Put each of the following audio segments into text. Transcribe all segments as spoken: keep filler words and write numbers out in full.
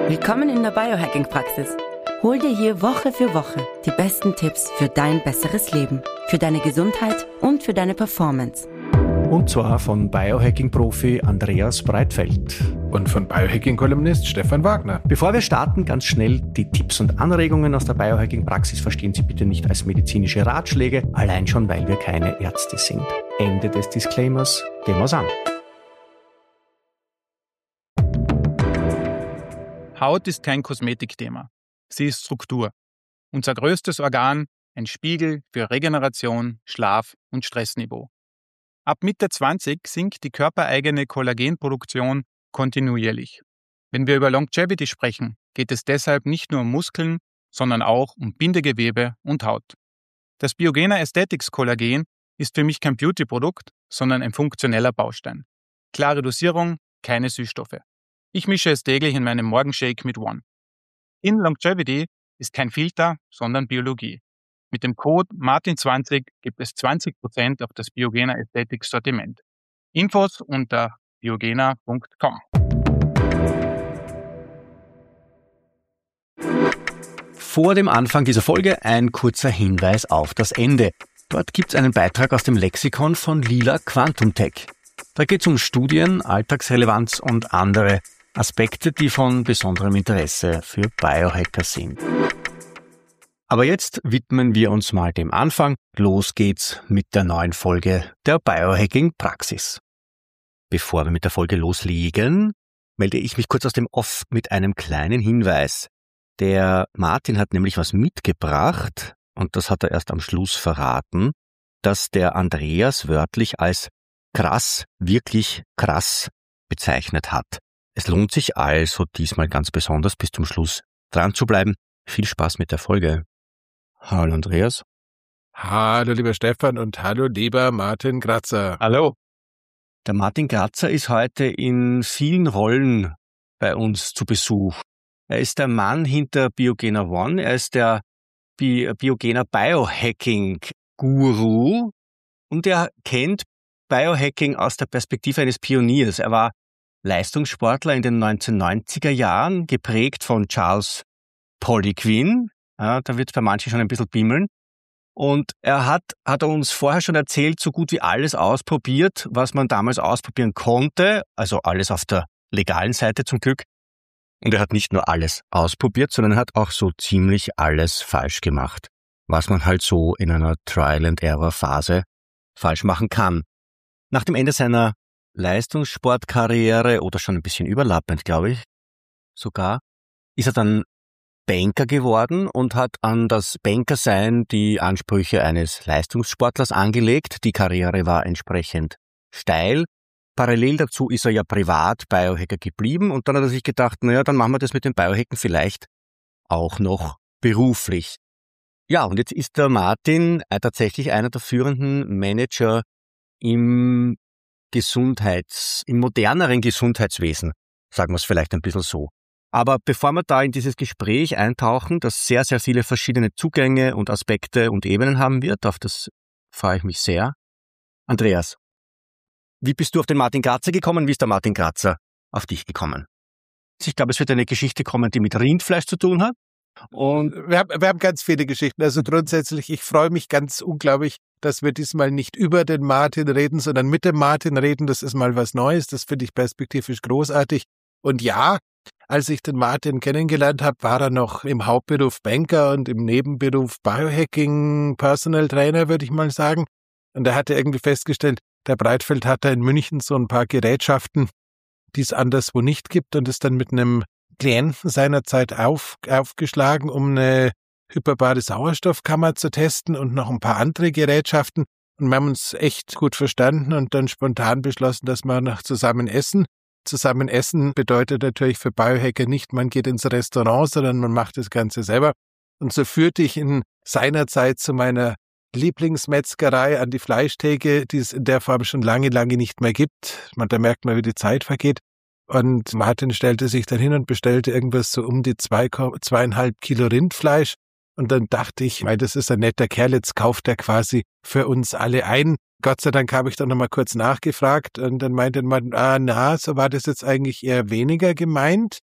Willkommen in der Biohacking-Praxis. Hol dir hier Woche für Woche die besten Tipps für dein besseres Leben, für deine Gesundheit und für deine Performance. Und zwar von Biohacking-Profi Andreas Breitfeld. Und von Biohacking-Kolumnist Stefan Wagner. Bevor wir starten, ganz schnell die Tipps und Anregungen aus der Biohacking-Praxis verstehen Sie bitte nicht als medizinische Ratschläge, allein schon, weil wir keine Ärzte sind. Ende des Disclaimers, gehen wir's an. Haut ist kein Kosmetikthema. Sie ist Struktur. Unser größtes Organ, ein Spiegel für Regeneration, Schlaf und Stressniveau. Ab Mitte zwanzig sinkt die körpereigene Kollagenproduktion kontinuierlich. Wenn wir über Longevity sprechen, geht es deshalb nicht nur um Muskeln, sondern auch um Bindegewebe und Haut. Das Biogena Aesthetics Kollagen ist für mich kein Beauty-Produkt, sondern ein funktioneller Baustein. Klare Dosierung, keine Süßstoffe. Ich mische es täglich in meinem Morgenshake mit One. In Longevity ist kein Filter, sondern Biologie. Mit dem Code Martin zwanzig gibt es zwanzig Prozent auf das Biogena Aesthetics Sortiment. Infos unter biogena punkt com. Vor dem Anfang dieser Folge ein kurzer Hinweis auf das Ende. Dort gibt es einen Beitrag aus dem Lexikon von Lila Quantum Tech. Da geht es um Studien, Alltagsrelevanz und andere Aspekte, die von besonderem Interesse für Biohacker sind. Aber jetzt widmen wir uns mal dem Anfang. Los geht's mit der neuen Folge der Biohacking-Praxis. Bevor wir mit der Folge loslegen, melde ich mich kurz aus dem Off mit einem kleinen Hinweis. Der Martin hat nämlich was mitgebracht, und das hat er erst am Schluss verraten, dass der Andreas wörtlich als krass, wirklich krass bezeichnet hat. Es lohnt sich also diesmal ganz besonders bis zum Schluss dran zu bleiben. Viel Spaß mit der Folge. Hallo Andreas. Hallo lieber Stefan und hallo lieber Martin Gratzer. Hallo. Der Martin Gratzer ist heute in vielen Rollen bei uns zu Besuch. Er ist der Mann hinter Biogena One, er ist der Bi- Biogena Biohacking Guru und er kennt Biohacking aus der Perspektive eines Pioniers. Er war Leistungssportler in den neunzehnhundertneunziger Jahren, geprägt von Charles Poliquin. Ja, da wird es bei manchen schon ein bisschen bimmeln. Und er hat, hat er uns vorher schon erzählt, so gut wie alles ausprobiert, was man damals ausprobieren konnte. Also alles auf der legalen Seite zum Glück. Und er hat nicht nur alles ausprobiert, sondern hat auch so ziemlich alles falsch gemacht, was man halt so in einer Trial-and-Error-Phase falsch machen kann. Nach dem Ende seiner Leistungssportkarriere oder schon ein bisschen überlappend, glaube ich, sogar, ist er dann Banker geworden und hat an das Bankersein die Ansprüche eines Leistungssportlers angelegt. Die Karriere war entsprechend steil. Parallel dazu ist er ja privat Biohacker geblieben und dann hat er sich gedacht, naja, dann machen wir das mit dem Biohacken vielleicht auch noch beruflich. Ja, und jetzt ist der Martin äh, tatsächlich einer der führenden Manager im Gesundheits-, im moderneren Gesundheitswesen, sagen wir es vielleicht ein bisschen so. Aber bevor wir da in dieses Gespräch eintauchen, das sehr, sehr viele verschiedene Zugänge und Aspekte und Ebenen haben wird, auf das freue ich mich sehr. Andreas, wie bist du auf den Martin Gratzer gekommen? Wie ist der Martin Gratzer auf dich gekommen? Ich glaube, es wird eine Geschichte kommen, die mit Rindfleisch zu tun hat. Und wir haben, wir haben ganz viele Geschichten. Also grundsätzlich, ich freue mich ganz unglaublich, dass wir diesmal nicht über den Martin reden, sondern mit dem Martin reden. Das ist mal was Neues. Das finde ich perspektivisch großartig. Und ja, als ich den Martin kennengelernt habe, war er noch im Hauptberuf Banker und im Nebenberuf Biohacking Personal Trainer, würde ich mal sagen. Und er hatte irgendwie festgestellt, der Breitfeld hat da in München so ein paar Gerätschaften, die es anderswo nicht gibt, und ist dann mit einem Klienten seinerzeit auf, aufgeschlagen, um eine hyperbare Sauerstoffkammer zu testen und noch ein paar andere Gerätschaften. Und wir haben uns echt gut verstanden und dann spontan beschlossen, dass wir noch zusammen essen. Zusammen essen bedeutet natürlich für Biohacker nicht, man geht ins Restaurant, sondern man macht das Ganze selber. Und so führte ich in seiner Zeit zu meiner Lieblingsmetzgerei an die Fleischtheke, die es in der Form schon lange, lange nicht mehr gibt. Man, da merkt man, wie die Zeit vergeht. Und Martin stellte sich dann hin und bestellte irgendwas so um die zwei, zweieinhalb Kilo Rindfleisch. Und dann dachte ich, weil das ist ein netter Kerl, jetzt kauft er quasi für uns alle ein. Gott sei Dank habe ich dann nochmal kurz nachgefragt und dann meinte man, ah na, so war das jetzt eigentlich eher weniger gemeint.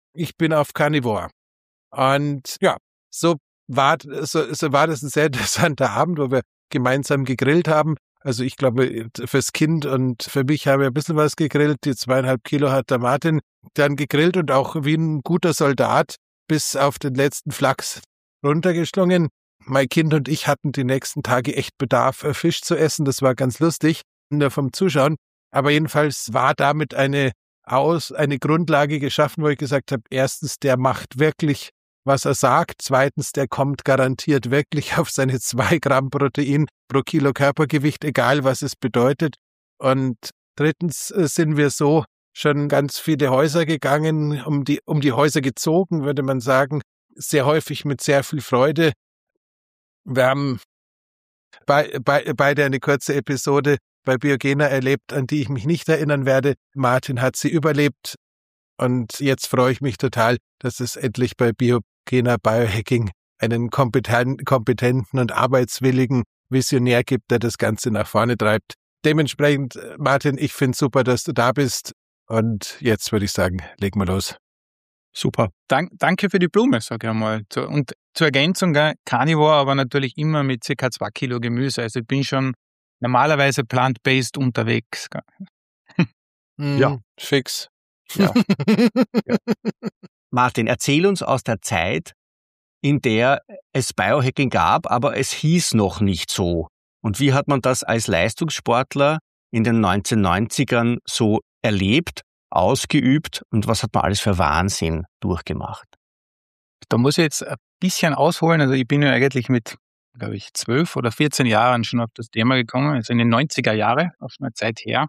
ich bin auf Carnivore. Und ja, so war, so, so war das ein sehr interessanter Abend, wo wir gemeinsam gegrillt haben. Also ich glaube, fürs Kind und für mich haben wir ein bisschen was gegrillt. Die zweieinhalb Kilo hat der Martin dann gegrillt und auch wie ein guter Soldat bis auf den letzten Flachs runtergeschlungen. Mein Kind und ich hatten die nächsten Tage echt Bedarf, Fisch zu essen. Das war ganz lustig, nur vom Zuschauen. Aber jedenfalls war damit eine aus eine Grundlage geschaffen, wo ich gesagt habe, erstens, der macht wirklich, was er sagt. Zweitens, der kommt garantiert wirklich auf seine zwei Gramm Protein pro Kilo Körpergewicht, egal was es bedeutet. Und drittens sind wir so schon ganz viele Häuser gegangen, um die, um die Häuser gezogen, würde man sagen, sehr häufig mit sehr viel Freude. Wir haben bei, bei, beide eine kurze Episode bei Biogena erlebt, an die ich mich nicht erinnern werde. Martin hat sie überlebt und jetzt freue ich mich total, dass es endlich bei Biogena Biohacking einen kompetenten, kompetenten und arbeitswilligen Visionär gibt, der das Ganze nach vorne treibt. Dementsprechend, Martin, ich finde es super, dass du da bist und jetzt würde ich sagen, legen wir los. Super. Dank, danke für die Blume, sag ich einmal. Und zur Ergänzung, gell, Carnivore, aber natürlich immer mit circa zwei Kilo Gemüse. Also ich bin schon normalerweise plant-based unterwegs. Mm, Ja. Fix. Ja. Ja. Martin, erzähl uns aus der Zeit, in der es Biohacking gab, aber es hieß noch nicht so. Und wie hat man das als Leistungssportler in den neunzehnhundertneunzigern so erlebt, ausgeübt und was hat man alles für Wahnsinn durchgemacht? Da muss ich jetzt ein bisschen ausholen. Also ich bin ja eigentlich mit, glaube ich, zwölf oder vierzehn Jahren schon auf das Thema gekommen, also in den neunziger Jahre, auf eine Zeit her.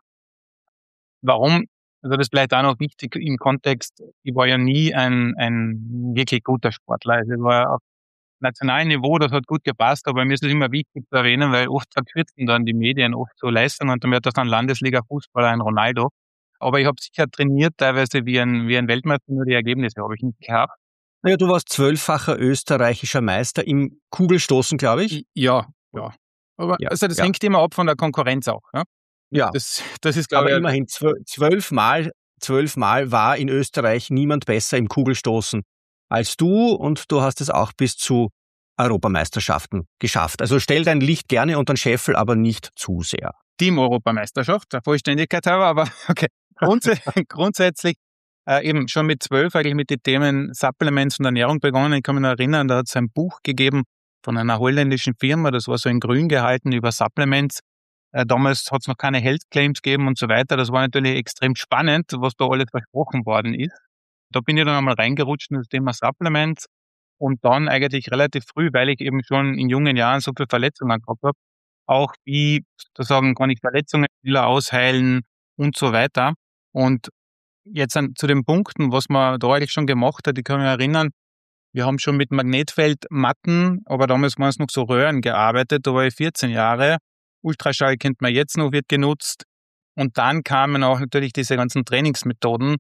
Warum? Also das bleibt auch noch wichtig im Kontext. Ich war ja nie ein, ein wirklich guter Sportler. Also ich war auf nationalem Niveau, das hat gut gepasst, aber mir ist es immer wichtig zu erwähnen, weil oft verkürzen dann die Medien oft so Leistungen und dann wird das dann Landesliga-Fußballer, ein Ronaldo. Aber ich habe sicher trainiert, teilweise wie ein, wie ein Weltmeister, nur die Ergebnisse habe ich nicht gehabt. Naja, du warst zwölffacher österreichischer Meister im Kugelstoßen, glaube ich. Ja, ja. Aber Ja, also das ja. hängt immer ab von der Konkurrenz auch. Ja? Ja, Das, das ist, glaube aber ich, immerhin zwölf- zwölfmal, zwölfmal war in Österreich niemand besser im Kugelstoßen als du und du hast es auch bis zu Europameisterschaften geschafft. Also stell dein Licht gerne unter den Scheffel, aber nicht zu sehr. Team-Europameisterschaft, der Vollständigkeit halber, aber okay. Grundsätzlich, grundsätzlich äh, eben schon mit zwölf eigentlich mit den Themen Supplements und Ernährung begonnen. Ich kann mich noch erinnern, da hat es ein Buch gegeben von einer holländischen Firma, das war so in grün gehalten über Supplements. Äh, damals hat es noch keine Health Claims gegeben und so weiter. Das war natürlich extrem spannend, was da alles versprochen worden ist. Da bin ich dann einmal reingerutscht in das Thema Supplements und dann eigentlich relativ früh, weil ich eben schon in jungen Jahren so viele Verletzungen gehabt habe, auch wie, sozusagen, kann ich Verletzungen schneller ausheilen und so weiter. Und jetzt an, zu den Punkten, was man da eigentlich schon gemacht hat, ich kann mich erinnern, wir haben schon mit Magnetfeldmatten, aber damals waren es noch so Röhren gearbeitet, da war ich vierzehn Jahre. Ultraschall kennt man jetzt noch, wird genutzt. Und dann kamen auch natürlich diese ganzen Trainingsmethoden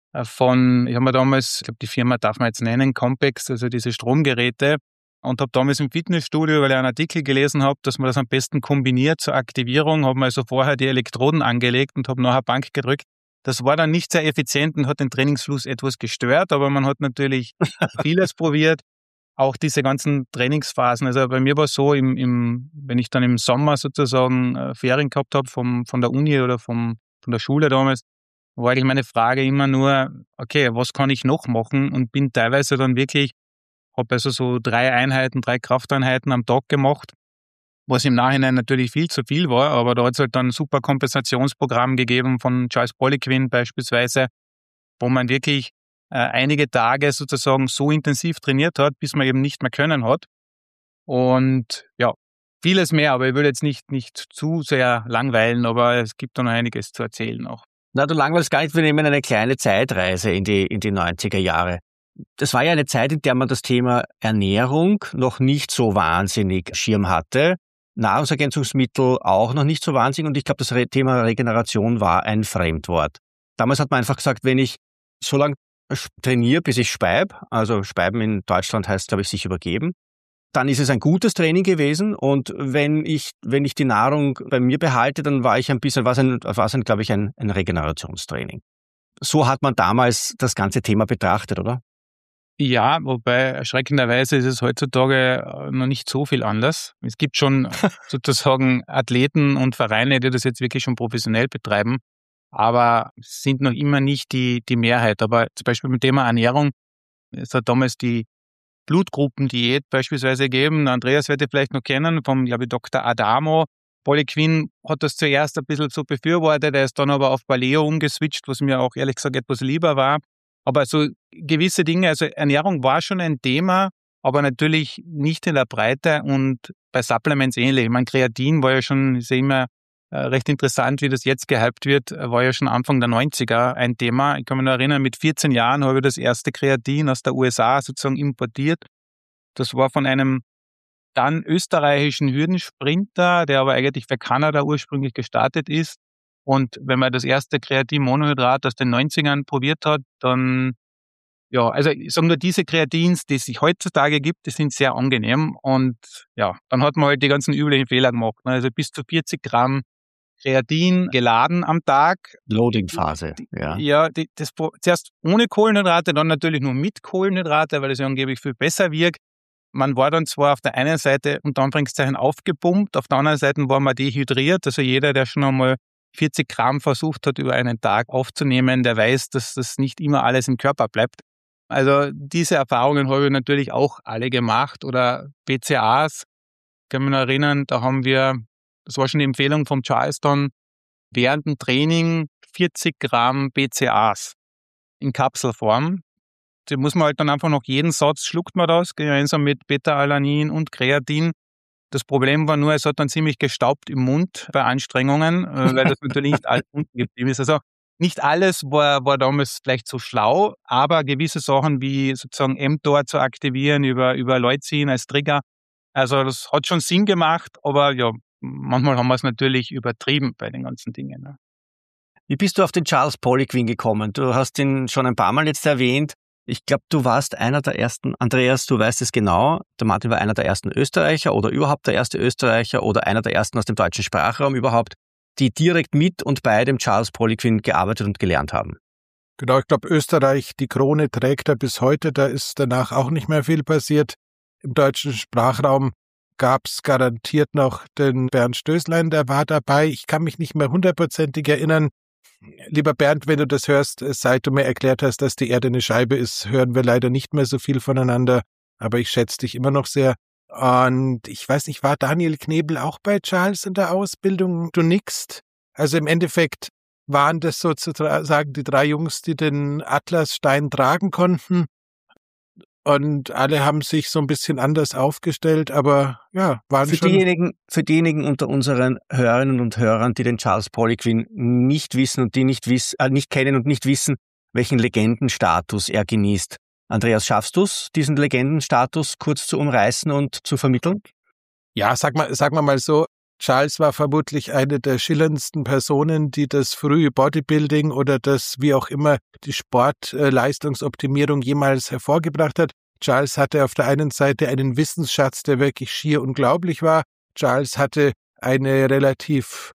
von, ich habe mir damals, ich glaube die Firma darf man jetzt nennen, Compex, also diese Stromgeräte, und habe damals im Fitnessstudio, weil ich einen Artikel gelesen habe, dass man das am besten kombiniert zur Aktivierung, habe mir also vorher die Elektroden angelegt und habe nachher Bank gedrückt. Das war dann nicht sehr effizient und hat den Trainingsfluss etwas gestört, aber man hat natürlich vieles probiert. Auch diese ganzen Trainingsphasen. Also bei mir war es so, im, im, wenn ich dann im Sommer sozusagen äh, Ferien gehabt habe vom, von der Uni oder vom, von der Schule damals, war eigentlich meine Frage immer nur, okay, was kann ich noch machen? Und bin teilweise dann wirklich, habe also so drei Einheiten, drei Krafteinheiten am Tag gemacht, was im Nachhinein natürlich viel zu viel war, aber da hat es halt dann ein super Kompensationsprogramm gegeben von Charles Poliquin beispielsweise, wo man wirklich äh, einige Tage sozusagen so intensiv trainiert hat, bis man eben nicht mehr können hat. Und ja, vieles mehr, aber ich will jetzt nicht, nicht zu sehr langweilen, aber es gibt da noch einiges zu erzählen auch. Na, du langweilst gar nicht, wir nehmen eine kleine Zeitreise in die, in die neunziger Jahre. Das war ja eine Zeit, in der man das Thema Ernährung noch nicht so wahnsinnig Schirm hatte. Nahrungsergänzungsmittel auch noch nicht so wahnsinnig und ich glaube, das Thema Regeneration war ein Fremdwort. Damals hat man einfach gesagt, wenn ich so lange trainiere, bis ich speib, also speiben in Deutschland heißt, glaube ich, sich übergeben, dann ist es ein gutes Training gewesen und wenn ich, wenn ich die Nahrung bei mir behalte, dann war ich ein bisschen, war es ein, war es ein, glaube ich, ein, ein Regenerationstraining. so hat man damals das ganze Thema betrachtet, oder? Ja, wobei erschreckenderweise ist es heutzutage noch nicht so viel anders. Es gibt schon sozusagen Athleten und Vereine, die das jetzt wirklich schon professionell betreiben, aber es sind noch immer nicht die, die Mehrheit. Aber zum Beispiel beim Thema Ernährung, es hat damals die Blutgruppendiät beispielsweise gegeben. Andreas wird ihr vielleicht noch kennen, vom, glaube ich, Doktor Adamo. Polly Quinn hat das zuerst ein bisschen so befürwortet, er ist dann aber auf Paleo umgeswitcht, was mir auch ehrlich gesagt etwas lieber war. Aber so gewisse Dinge, also Ernährung war schon ein Thema, aber natürlich nicht in der Breite und bei Supplements ähnlich. Ich meine, Kreatin war ja schon, ist ja immer äh, recht interessant, wie das jetzt gehypt wird, war ja schon Anfang der neunziger ein Thema. Ich kann mich noch erinnern, mit vierzehn Jahren habe ich das erste Kreatin aus der U S A sozusagen importiert. Das war von einem dann österreichischen Hürdensprinter, der aber eigentlich für Kanada ursprünglich gestartet ist. Und wenn man das erste Kreatin-Monohydrat aus den neunzigern probiert hat, dann, ja, also ich sage nur, diese Kreatins, die es sich heutzutage gibt, die sind sehr angenehm. Und ja, dann hat man halt die ganzen üblichen Fehler gemacht. Also bis zu vierzig Gramm Kreatin geladen am Tag. Loading-Phase, ja. Ja, die, das zuerst ohne Kohlenhydrate, dann natürlich nur mit Kohlenhydrate, weil das ja angeblich viel besser wirkt. Man war dann zwar auf der einen Seite unter Anführungszeichen aufgepumpt, auf der anderen Seite war man dehydriert. Also jeder, der schon einmal vierzig Gramm versucht hat, über einen Tag aufzunehmen, der weiß, dass das nicht immer alles im Körper bleibt. Also diese Erfahrungen habe ich natürlich auch alle gemacht. Oder B C A As, ich kann mich noch erinnern, da haben wir, das war schon die Empfehlung vom Charleston, während dem Training vierzig Gramm B C A As in Kapselform. Die muss man halt dann einfach noch jeden Satz schluckt man das, gemeinsam mit Beta-Alanin und Kreatin. Das Problem war nur, es hat dann ziemlich gestaubt im Mund bei Anstrengungen, weil das natürlich nicht alles unten geblieben ist. Also nicht alles war, war damals vielleicht so schlau, aber gewisse Sachen wie sozusagen mTOR zu aktivieren über, über Leucin als Trigger, also das hat schon Sinn gemacht, aber ja, manchmal haben wir es natürlich übertrieben bei den ganzen Dingen. Ne? Wie bist du auf den Charles Poliquin gekommen? Du hast ihn schon ein paar Mal jetzt erwähnt. Ich glaube, du warst einer der ersten, Andreas, du weißt es genau, der Martin war einer der ersten Österreicher oder überhaupt der erste Österreicher oder einer der ersten aus dem deutschen Sprachraum überhaupt, die direkt mit und bei dem Charles Poliquin gearbeitet und gelernt haben. Genau, ich glaube, Österreich, die Krone trägt er bis heute, da ist danach auch nicht mehr viel passiert. Im deutschen Sprachraum gab es garantiert noch den Bernd Stößlein, der war dabei. Ich kann mich nicht mehr hundertprozentig erinnern. Lieber Bernd, wenn du das hörst, seit du mir erklärt hast, dass die Erde eine Scheibe ist, hören wir leider nicht mehr so viel voneinander, aber ich schätze dich immer noch sehr. Und ich weiß nicht, war Daniel Knebel auch bei Charles in der Ausbildung? Du nickst. Also im Endeffekt waren das sozusagen die drei Jungs, die den Atlasstein tragen konnten. Und alle haben sich so ein bisschen anders aufgestellt, aber ja, waren für schon... Diejenigen, für diejenigen unter unseren Hörerinnen und Hörern, die den Charles Poliquin nicht wissen und die nicht, wiss, äh, nicht kennen und nicht wissen, welchen Legendenstatus er genießt. Andreas, schaffst du es, diesen Legendenstatus kurz zu umreißen und zu vermitteln? Ja, sag mal, sag mal mal so, Charles war vermutlich eine der schillerndsten Personen, die das frühe Bodybuilding oder das, wie auch immer, die Sportleistungsoptimierung jemals hervorgebracht hat. Charles hatte auf der einen Seite einen Wissensschatz, der wirklich schier unglaublich war. Charles hatte eine relativ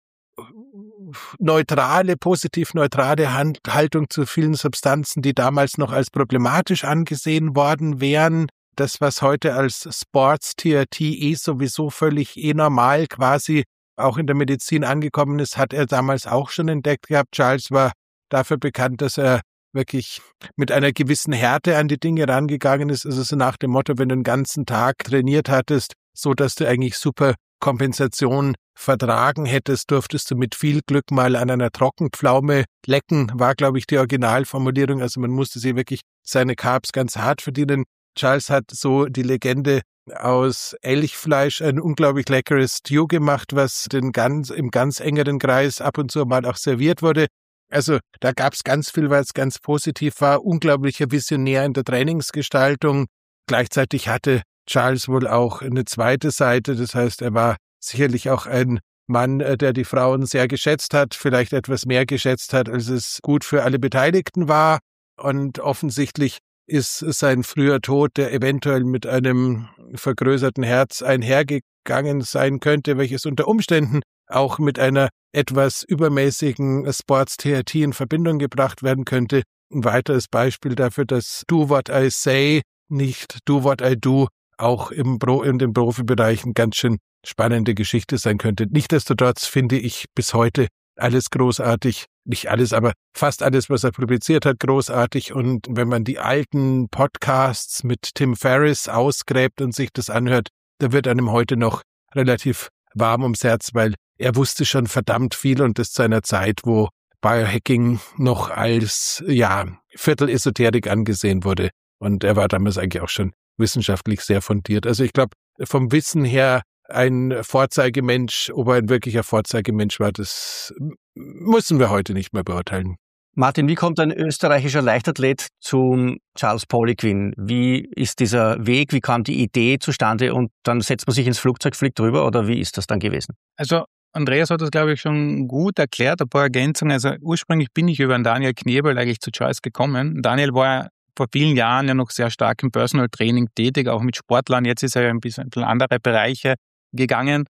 neutrale, positiv neutrale Haltung zu vielen Substanzen, die damals noch als problematisch angesehen worden wären. Das, was heute als Sports-T R T eh sowieso völlig eh normal quasi auch in der Medizin angekommen ist, hat er damals auch schon entdeckt gehabt. Charles war dafür bekannt, dass er wirklich mit einer gewissen Härte an die Dinge rangegangen ist. Also so nach dem Motto, wenn du den ganzen Tag trainiert hattest, so dass du eigentlich super Kompensation vertragen hättest, durftest du mit viel Glück mal an einer Trockenpflaume lecken, war, glaube ich, die Originalformulierung. Also man musste sie wirklich seine Carbs ganz hart verdienen. Charles hat so die Legende aus Elchfleisch ein unglaublich leckeres Stew gemacht, was den ganz, im ganz engeren Kreis ab und zu mal auch serviert wurde. Also da gab es ganz viel, was ganz positiv war. Unglaublicher Visionär in der Trainingsgestaltung. Gleichzeitig hatte Charles wohl auch eine zweite Seite. Das heißt, er war sicherlich auch ein Mann, der die Frauen sehr geschätzt hat, vielleicht etwas mehr geschätzt hat, als es gut für alle Beteiligten war. Und offensichtlich ist sein früher Tod, der eventuell mit einem vergrößerten Herz einhergegangen sein könnte, welches unter Umständen auch mit einer etwas übermäßigen Sports-T R T in Verbindung gebracht werden könnte. Ein weiteres Beispiel dafür, dass Do What I Say, nicht Do What I Do, auch im Pro, in den Profibereichen ganz schön spannende Geschichte sein könnte. Nichtsdestotrotz finde ich bis heute alles großartig. Nicht alles, aber fast alles, was er publiziert hat, großartig. Und wenn man die alten Podcasts mit Tim Ferriss ausgräbt und sich das anhört, da wird einem heute noch relativ warm ums Herz, weil er wusste schon verdammt viel und das zu einer Zeit, wo Biohacking noch als, ja, Viertel-Esoterik angesehen wurde. Und er war damals eigentlich auch schon wissenschaftlich sehr fundiert. Also ich glaube, vom Wissen her ein Vorzeigemensch, ob er ein wirklicher Vorzeigemensch war, das müssen wir heute nicht mehr beurteilen. Martin, wie kommt ein österreichischer Leichtathlet zum Charles Poliquin? Wie ist dieser Weg, wie kam die Idee zustande und dann setzt man sich ins Flugzeug, fliegt drüber oder wie ist das dann gewesen? Also Andreas hat das, glaube ich, schon gut erklärt, ein paar Ergänzungen. Also ursprünglich bin ich über den Daniel Knebel eigentlich zu Charles gekommen. Daniel war vor vielen Jahren ja noch sehr stark im Personal Training tätig, auch mit Sportlern. Jetzt ist er ja ein bisschen in andere Bereiche gegangen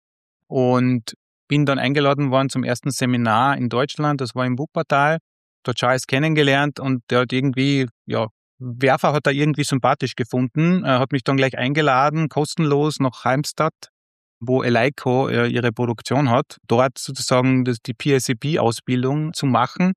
und bin dann eingeladen worden zum ersten Seminar in Deutschland. Das war im Wuppertal. Dort Charles kennengelernt und der hat irgendwie, ja, Werfer hat er irgendwie sympathisch gefunden. Er hat mich dann gleich eingeladen, kostenlos nach Halmstad, wo Eleiko ihre Produktion hat, dort sozusagen das, die P S A P-Ausbildung zu machen.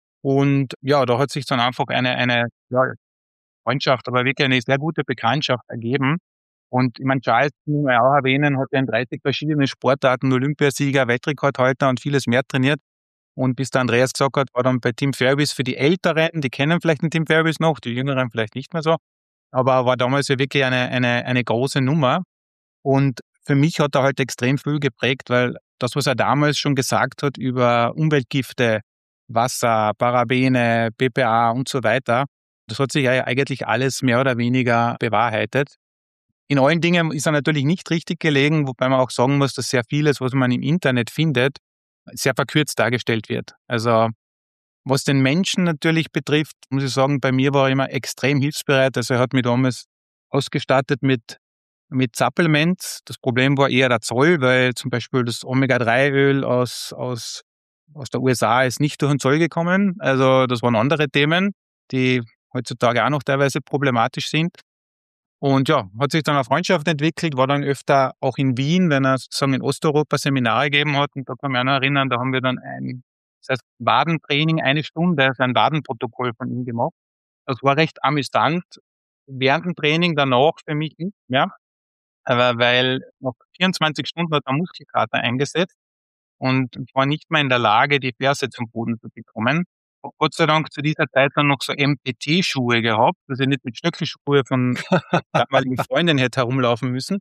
Und ja, da hat sich dann einfach eine, eine ja, Freundschaft, aber wirklich eine sehr gute Bekanntschaft ergeben. Und ich meine, Charles, muss man auch erwähnen, hat ja in dreißig verschiedene Sportarten Olympiasieger, Weltrekordhalter und vieles mehr trainiert. Und bis der Andreas gesagt hat, war dann bei Tim Ferriss für die Älteren, die kennen vielleicht den Tim Ferriss noch, die Jüngeren vielleicht nicht mehr so, aber war damals ja wirklich eine, eine, eine große Nummer. Und für mich hat er halt extrem viel geprägt, weil das, was er damals schon gesagt hat über Umweltgifte, Wasser, Parabene, B P A und so weiter, das hat sich ja eigentlich alles mehr oder weniger bewahrheitet. In allen Dingen ist er natürlich nicht richtig gelegen, wobei man auch sagen muss, dass sehr vieles, was man im Internet findet, sehr verkürzt dargestellt wird. Also was den Menschen natürlich betrifft, muss ich sagen, bei mir war er immer extrem hilfsbereit. Also er hat mich damals ausgestattet mit, mit Supplements. Das Problem war eher der Zoll, weil zum Beispiel das Omega drei Öl aus, aus, aus der U S A ist nicht durch den Zoll gekommen. Also das waren andere Themen, die heutzutage auch noch teilweise problematisch sind. Und ja, hat sich dann eine Freundschaft entwickelt, war dann öfter auch in Wien, wenn er sozusagen in Osteuropa Seminare gegeben hat. Und da kann ich mich auch noch erinnern, da haben wir dann ein, das heißt Wadentraining, eine Stunde, also ein Wadenprotokoll von ihm gemacht. Das war recht amüsant. Während dem Training danach für mich nicht mehr, aber weil nach vierundzwanzig Stunden hat der Muskelkater eingesetzt und ich war nicht mehr in der Lage, die Ferse zum Boden zu bekommen. Hab Gott sei Dank zu dieser Zeit dann noch so M P T-Schuhe gehabt, dass ich nicht mit Stöckelschuhe von damaligen Freundin hätte herumlaufen müssen.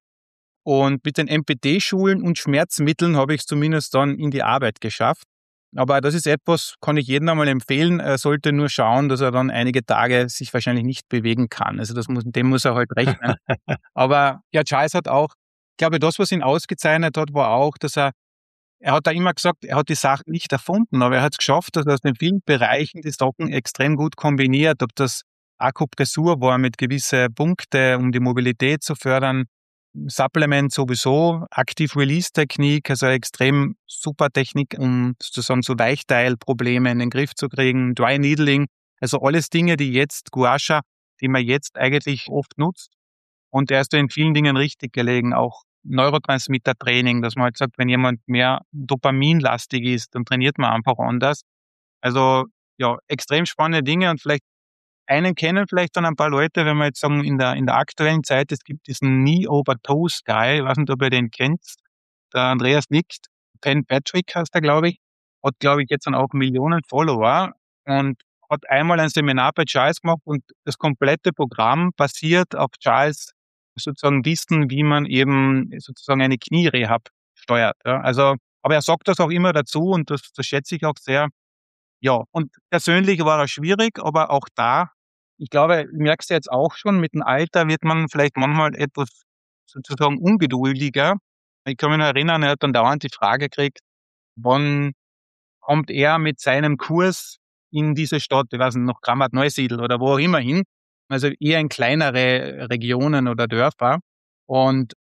Und mit den M P T-Schulen und Schmerzmitteln habe ich es zumindest dann in die Arbeit geschafft. Aber das ist etwas, kann ich jedem einmal empfehlen. Er sollte nur schauen, dass er dann einige Tage sich wahrscheinlich nicht bewegen kann. Also das muss, dem muss er halt rechnen. Aber ja, Charles hat auch, ich glaube, das, was ihn ausgezeichnet hat, war auch, dass er Er hat da immer gesagt, er hat die Sachen nicht erfunden, aber er hat es geschafft, dass er aus den vielen Bereichen die Sachen extrem gut kombiniert. Ob das Akupressur war mit gewissen Punkten, um die Mobilität zu fördern, Supplement sowieso, Active-Release-Technik, also extrem super Technik, um sozusagen so Weichteilprobleme in den Griff zu kriegen, Dry Needling, also alles Dinge, die jetzt Gua Sha, die man jetzt eigentlich oft nutzt. Und er ist da in vielen Dingen richtig gelegen, auch Neurotransmitter-Training, dass man halt sagt, wenn jemand mehr dopaminlastig ist, dann trainiert man einfach anders. Also ja, extrem spannende Dinge und vielleicht einen kennen vielleicht dann ein paar Leute, wenn wir jetzt sagen, in der in der aktuellen Zeit, es gibt diesen Knee-over-Toes-Guy, ich weiß nicht, ob ihr den kennt, der Andreas nickt, Penn Patrick heißt er, glaube ich, hat, glaube ich, jetzt dann auch Millionen Follower und hat einmal ein Seminar bei Charles gemacht und das komplette Programm basiert auf Charles sozusagen wissen, wie man eben sozusagen eine Knie-Rehab steuert. Ja. Also, aber er sagt das auch immer dazu und das, das schätze ich auch sehr. Ja, und persönlich war er schwierig, aber auch da, ich glaube, du merkst ja jetzt auch schon, mit dem Alter wird man vielleicht manchmal etwas sozusagen ungeduldiger. Ich kann mich noch erinnern, er hat dann dauernd die Frage gekriegt, wann kommt er mit seinem Kurs in diese Stadt, ich weiß nicht, nach Grammat-Neusiedl oder wo auch immer hin, also eher in kleinere Regionen oder Dörfer. Und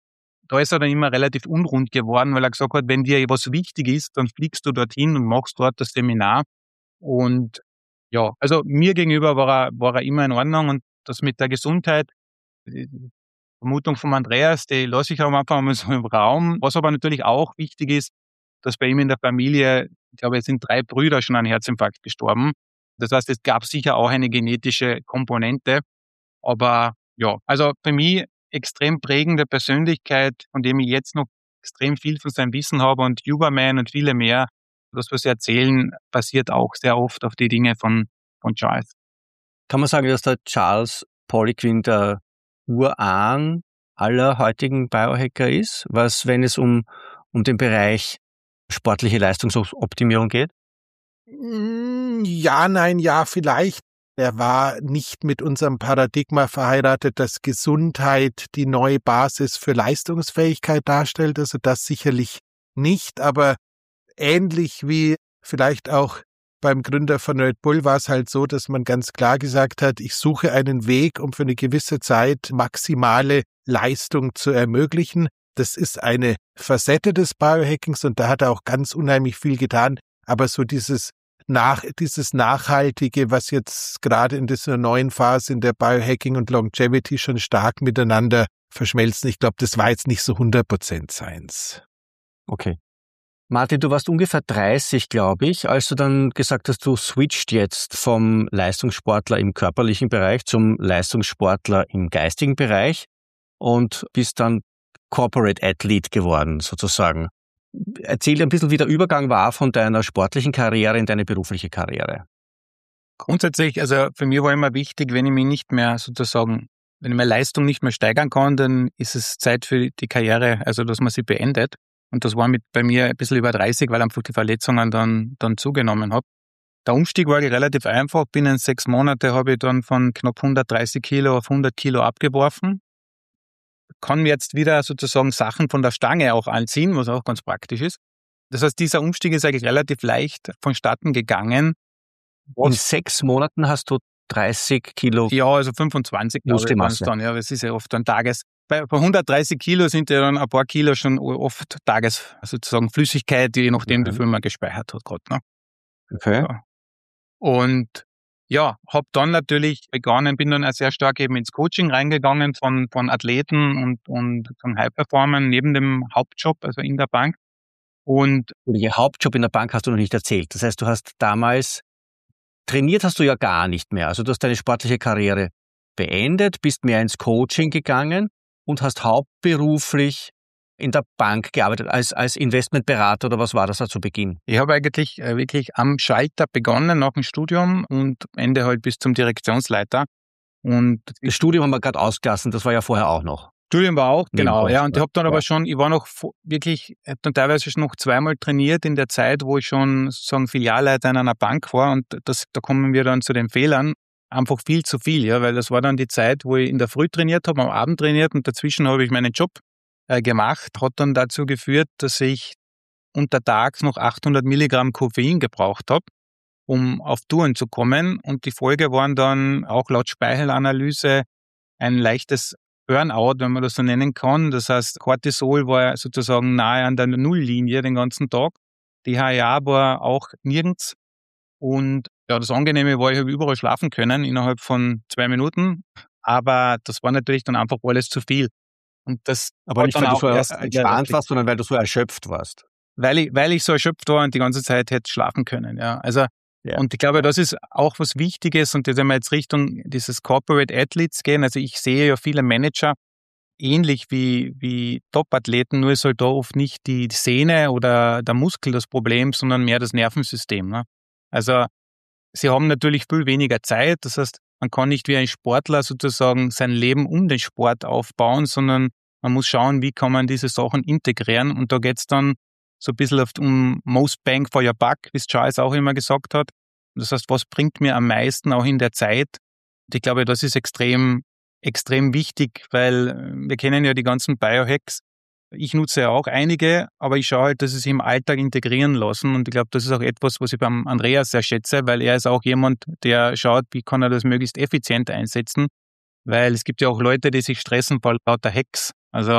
da ist er dann immer relativ unrund geworden, weil er gesagt hat, wenn dir was wichtig ist, dann fliegst du dorthin und machst dort das Seminar. Und ja, also mir gegenüber war er, war er immer in Ordnung, und das mit der Gesundheit, die Vermutung von Andreas, die lasse ich auch einfach mal so im Raum. Was aber natürlich auch wichtig ist, dass bei ihm in der Familie, ich glaube, es sind drei Brüder schon an Herzinfarkt gestorben. Das heißt, es gab sicher auch eine genetische Komponente. Aber ja, also für mich extrem prägende Persönlichkeit, von dem ich jetzt noch extrem viel von seinem Wissen habe, und Huberman und viele mehr. Das, was sie erzählen, basiert auch sehr oft auf die Dinge von, von Charles. Kann man sagen, dass der Charles Poliquin der Urahn aller heutigen Biohacker ist, was, wenn es um, um den Bereich sportliche Leistungsoptimierung geht? Ja, nein, ja, vielleicht. Er war nicht mit unserem Paradigma verheiratet, dass Gesundheit die neue Basis für Leistungsfähigkeit darstellt. Also das sicherlich nicht, aber ähnlich wie vielleicht auch beim Gründer von Red Bull war es halt so, dass man ganz klar gesagt hat, ich suche einen Weg, um für eine gewisse Zeit maximale Leistung zu ermöglichen. Das ist eine Facette des Biohackings, und da hat er auch ganz unheimlich viel getan. Aber so dieses nach, dieses Nachhaltige, was jetzt gerade in dieser neuen Phase in der Biohacking und Longevity schon stark miteinander verschmelzen, ich glaube, das war jetzt nicht so hundert Prozent seins. Okay. Martin, du warst ungefähr dreißig, glaube ich, als du dann gesagt hast, du switcht jetzt vom Leistungssportler im körperlichen Bereich zum Leistungssportler im geistigen Bereich und bist dann Corporate Athlete geworden, sozusagen. Erzähl ein bisschen, wie der Übergang war von deiner sportlichen Karriere in deine berufliche Karriere. Grundsätzlich, also für mich war immer wichtig, wenn ich mich nicht mehr sozusagen, wenn ich meine Leistung nicht mehr steigern kann, dann ist es Zeit für die Karriere, also dass man sie beendet. Und das war mit bei mir ein bisschen über dreißig, weil einfach die Verletzungen dann, dann zugenommen haben. Der Umstieg war relativ einfach. Binnen sechs Monate habe ich dann von knapp hundertdreißig Kilo auf hundert Kilo abgeworfen. Kann mir jetzt wieder sozusagen Sachen von der Stange auch anziehen, was auch ganz praktisch ist. Das heißt, dieser Umstieg ist eigentlich relativ leicht vonstatten gegangen. In sechs Monaten hast du dreißig Kilo. Ja, also fünfundzwanzig Muskelmasse. dann. Ja, das ist ja oft ein Tages. Bei hundertdreißig Kilo sind ja dann ein paar Kilo schon oft Tages, sozusagen Flüssigkeit, je nachdem, Okay. wie viel man gespeichert hat gerade. Ne? Okay. Ja. Und ja, habe dann natürlich begonnen, bin dann auch sehr stark eben ins Coaching reingegangen von, von Athleten und, und von High-Performern neben dem Hauptjob, also in der Bank. Und Den Hauptjob in der Bank hast du noch nicht erzählt. Das heißt, du hast damals, trainiert hast du ja gar nicht mehr. Also du hast deine sportliche Karriere beendet, bist mehr ins Coaching gegangen und hast hauptberuflich in der Bank gearbeitet, als, als Investmentberater, oder was war das da zu Beginn? ich habe eigentlich äh, wirklich am Schalter begonnen nach dem Studium und am Ende halt bis zum Direktionsleiter. Und Das Studium haben wir gerade ausgelassen, das war ja vorher auch noch. Studium war auch, genau, Nebenbei, ja. Und ich habe dann ja. aber schon, ich war noch vo- wirklich, ich habe dann teilweise schon noch zweimal trainiert in der Zeit, wo ich schon sozusagen Filialleiter in einer Bank war. Und das, da kommen wir dann zu den Fehlern. Einfach viel zu viel, ja, weil das war dann die Zeit, wo ich in der Früh trainiert habe, am Abend trainiert, und dazwischen habe ich meinen Job äh, gemacht. Hat dann dazu geführt, dass ich untertags noch achthundert Milligramm Koffein gebraucht habe, um auf Touren zu kommen. Und die Folge waren dann auch laut Speichelanalyse ein leichtes Burnout, wenn man das so nennen kann. Das heißt, Cortisol war sozusagen nahe an der Nulllinie den ganzen Tag. D H E A war auch nirgends. Und ja, das Angenehme war, ich habe überall schlafen können innerhalb von zwei Minuten. Aber das war natürlich dann einfach alles zu viel. Und das Aber hat nicht, dann weil du auch so erst entspannt warst, sondern weil du so erschöpft warst. weil ich, weil ich so erschöpft war und die ganze Zeit hätte schlafen können. Ja, also Ja. und ich glaube, das ist auch was Wichtiges, und wenn wir jetzt Richtung dieses Corporate Athletes gehen, also ich sehe ja viele Manager ähnlich wie, wie Top-Athleten, nur ist halt da oft nicht die Sehne oder der Muskel das Problem, sondern mehr das Nervensystem. Ne? Also sie haben natürlich viel weniger Zeit, das heißt, man kann nicht wie ein Sportler sozusagen sein Leben um den Sport aufbauen, sondern man muss schauen, wie kann man diese Sachen integrieren, und da geht's dann so ein bisschen auf, um most bang for your buck, wie es Charles auch immer gesagt hat. Das heißt, was bringt mir am meisten auch in der Zeit? Und ich glaube, das ist extrem, extrem wichtig, weil wir kennen ja die ganzen Biohacks. Ich nutze ja auch einige, aber ich schaue halt, dass sie sich im Alltag integrieren lassen. Und ich glaube, das ist auch etwas, was ich beim Andreas sehr schätze, weil er ist auch jemand, der schaut, wie kann er das möglichst effizient einsetzen. Weil es gibt ja auch Leute, die sich stressen vor lauter Hacks. Also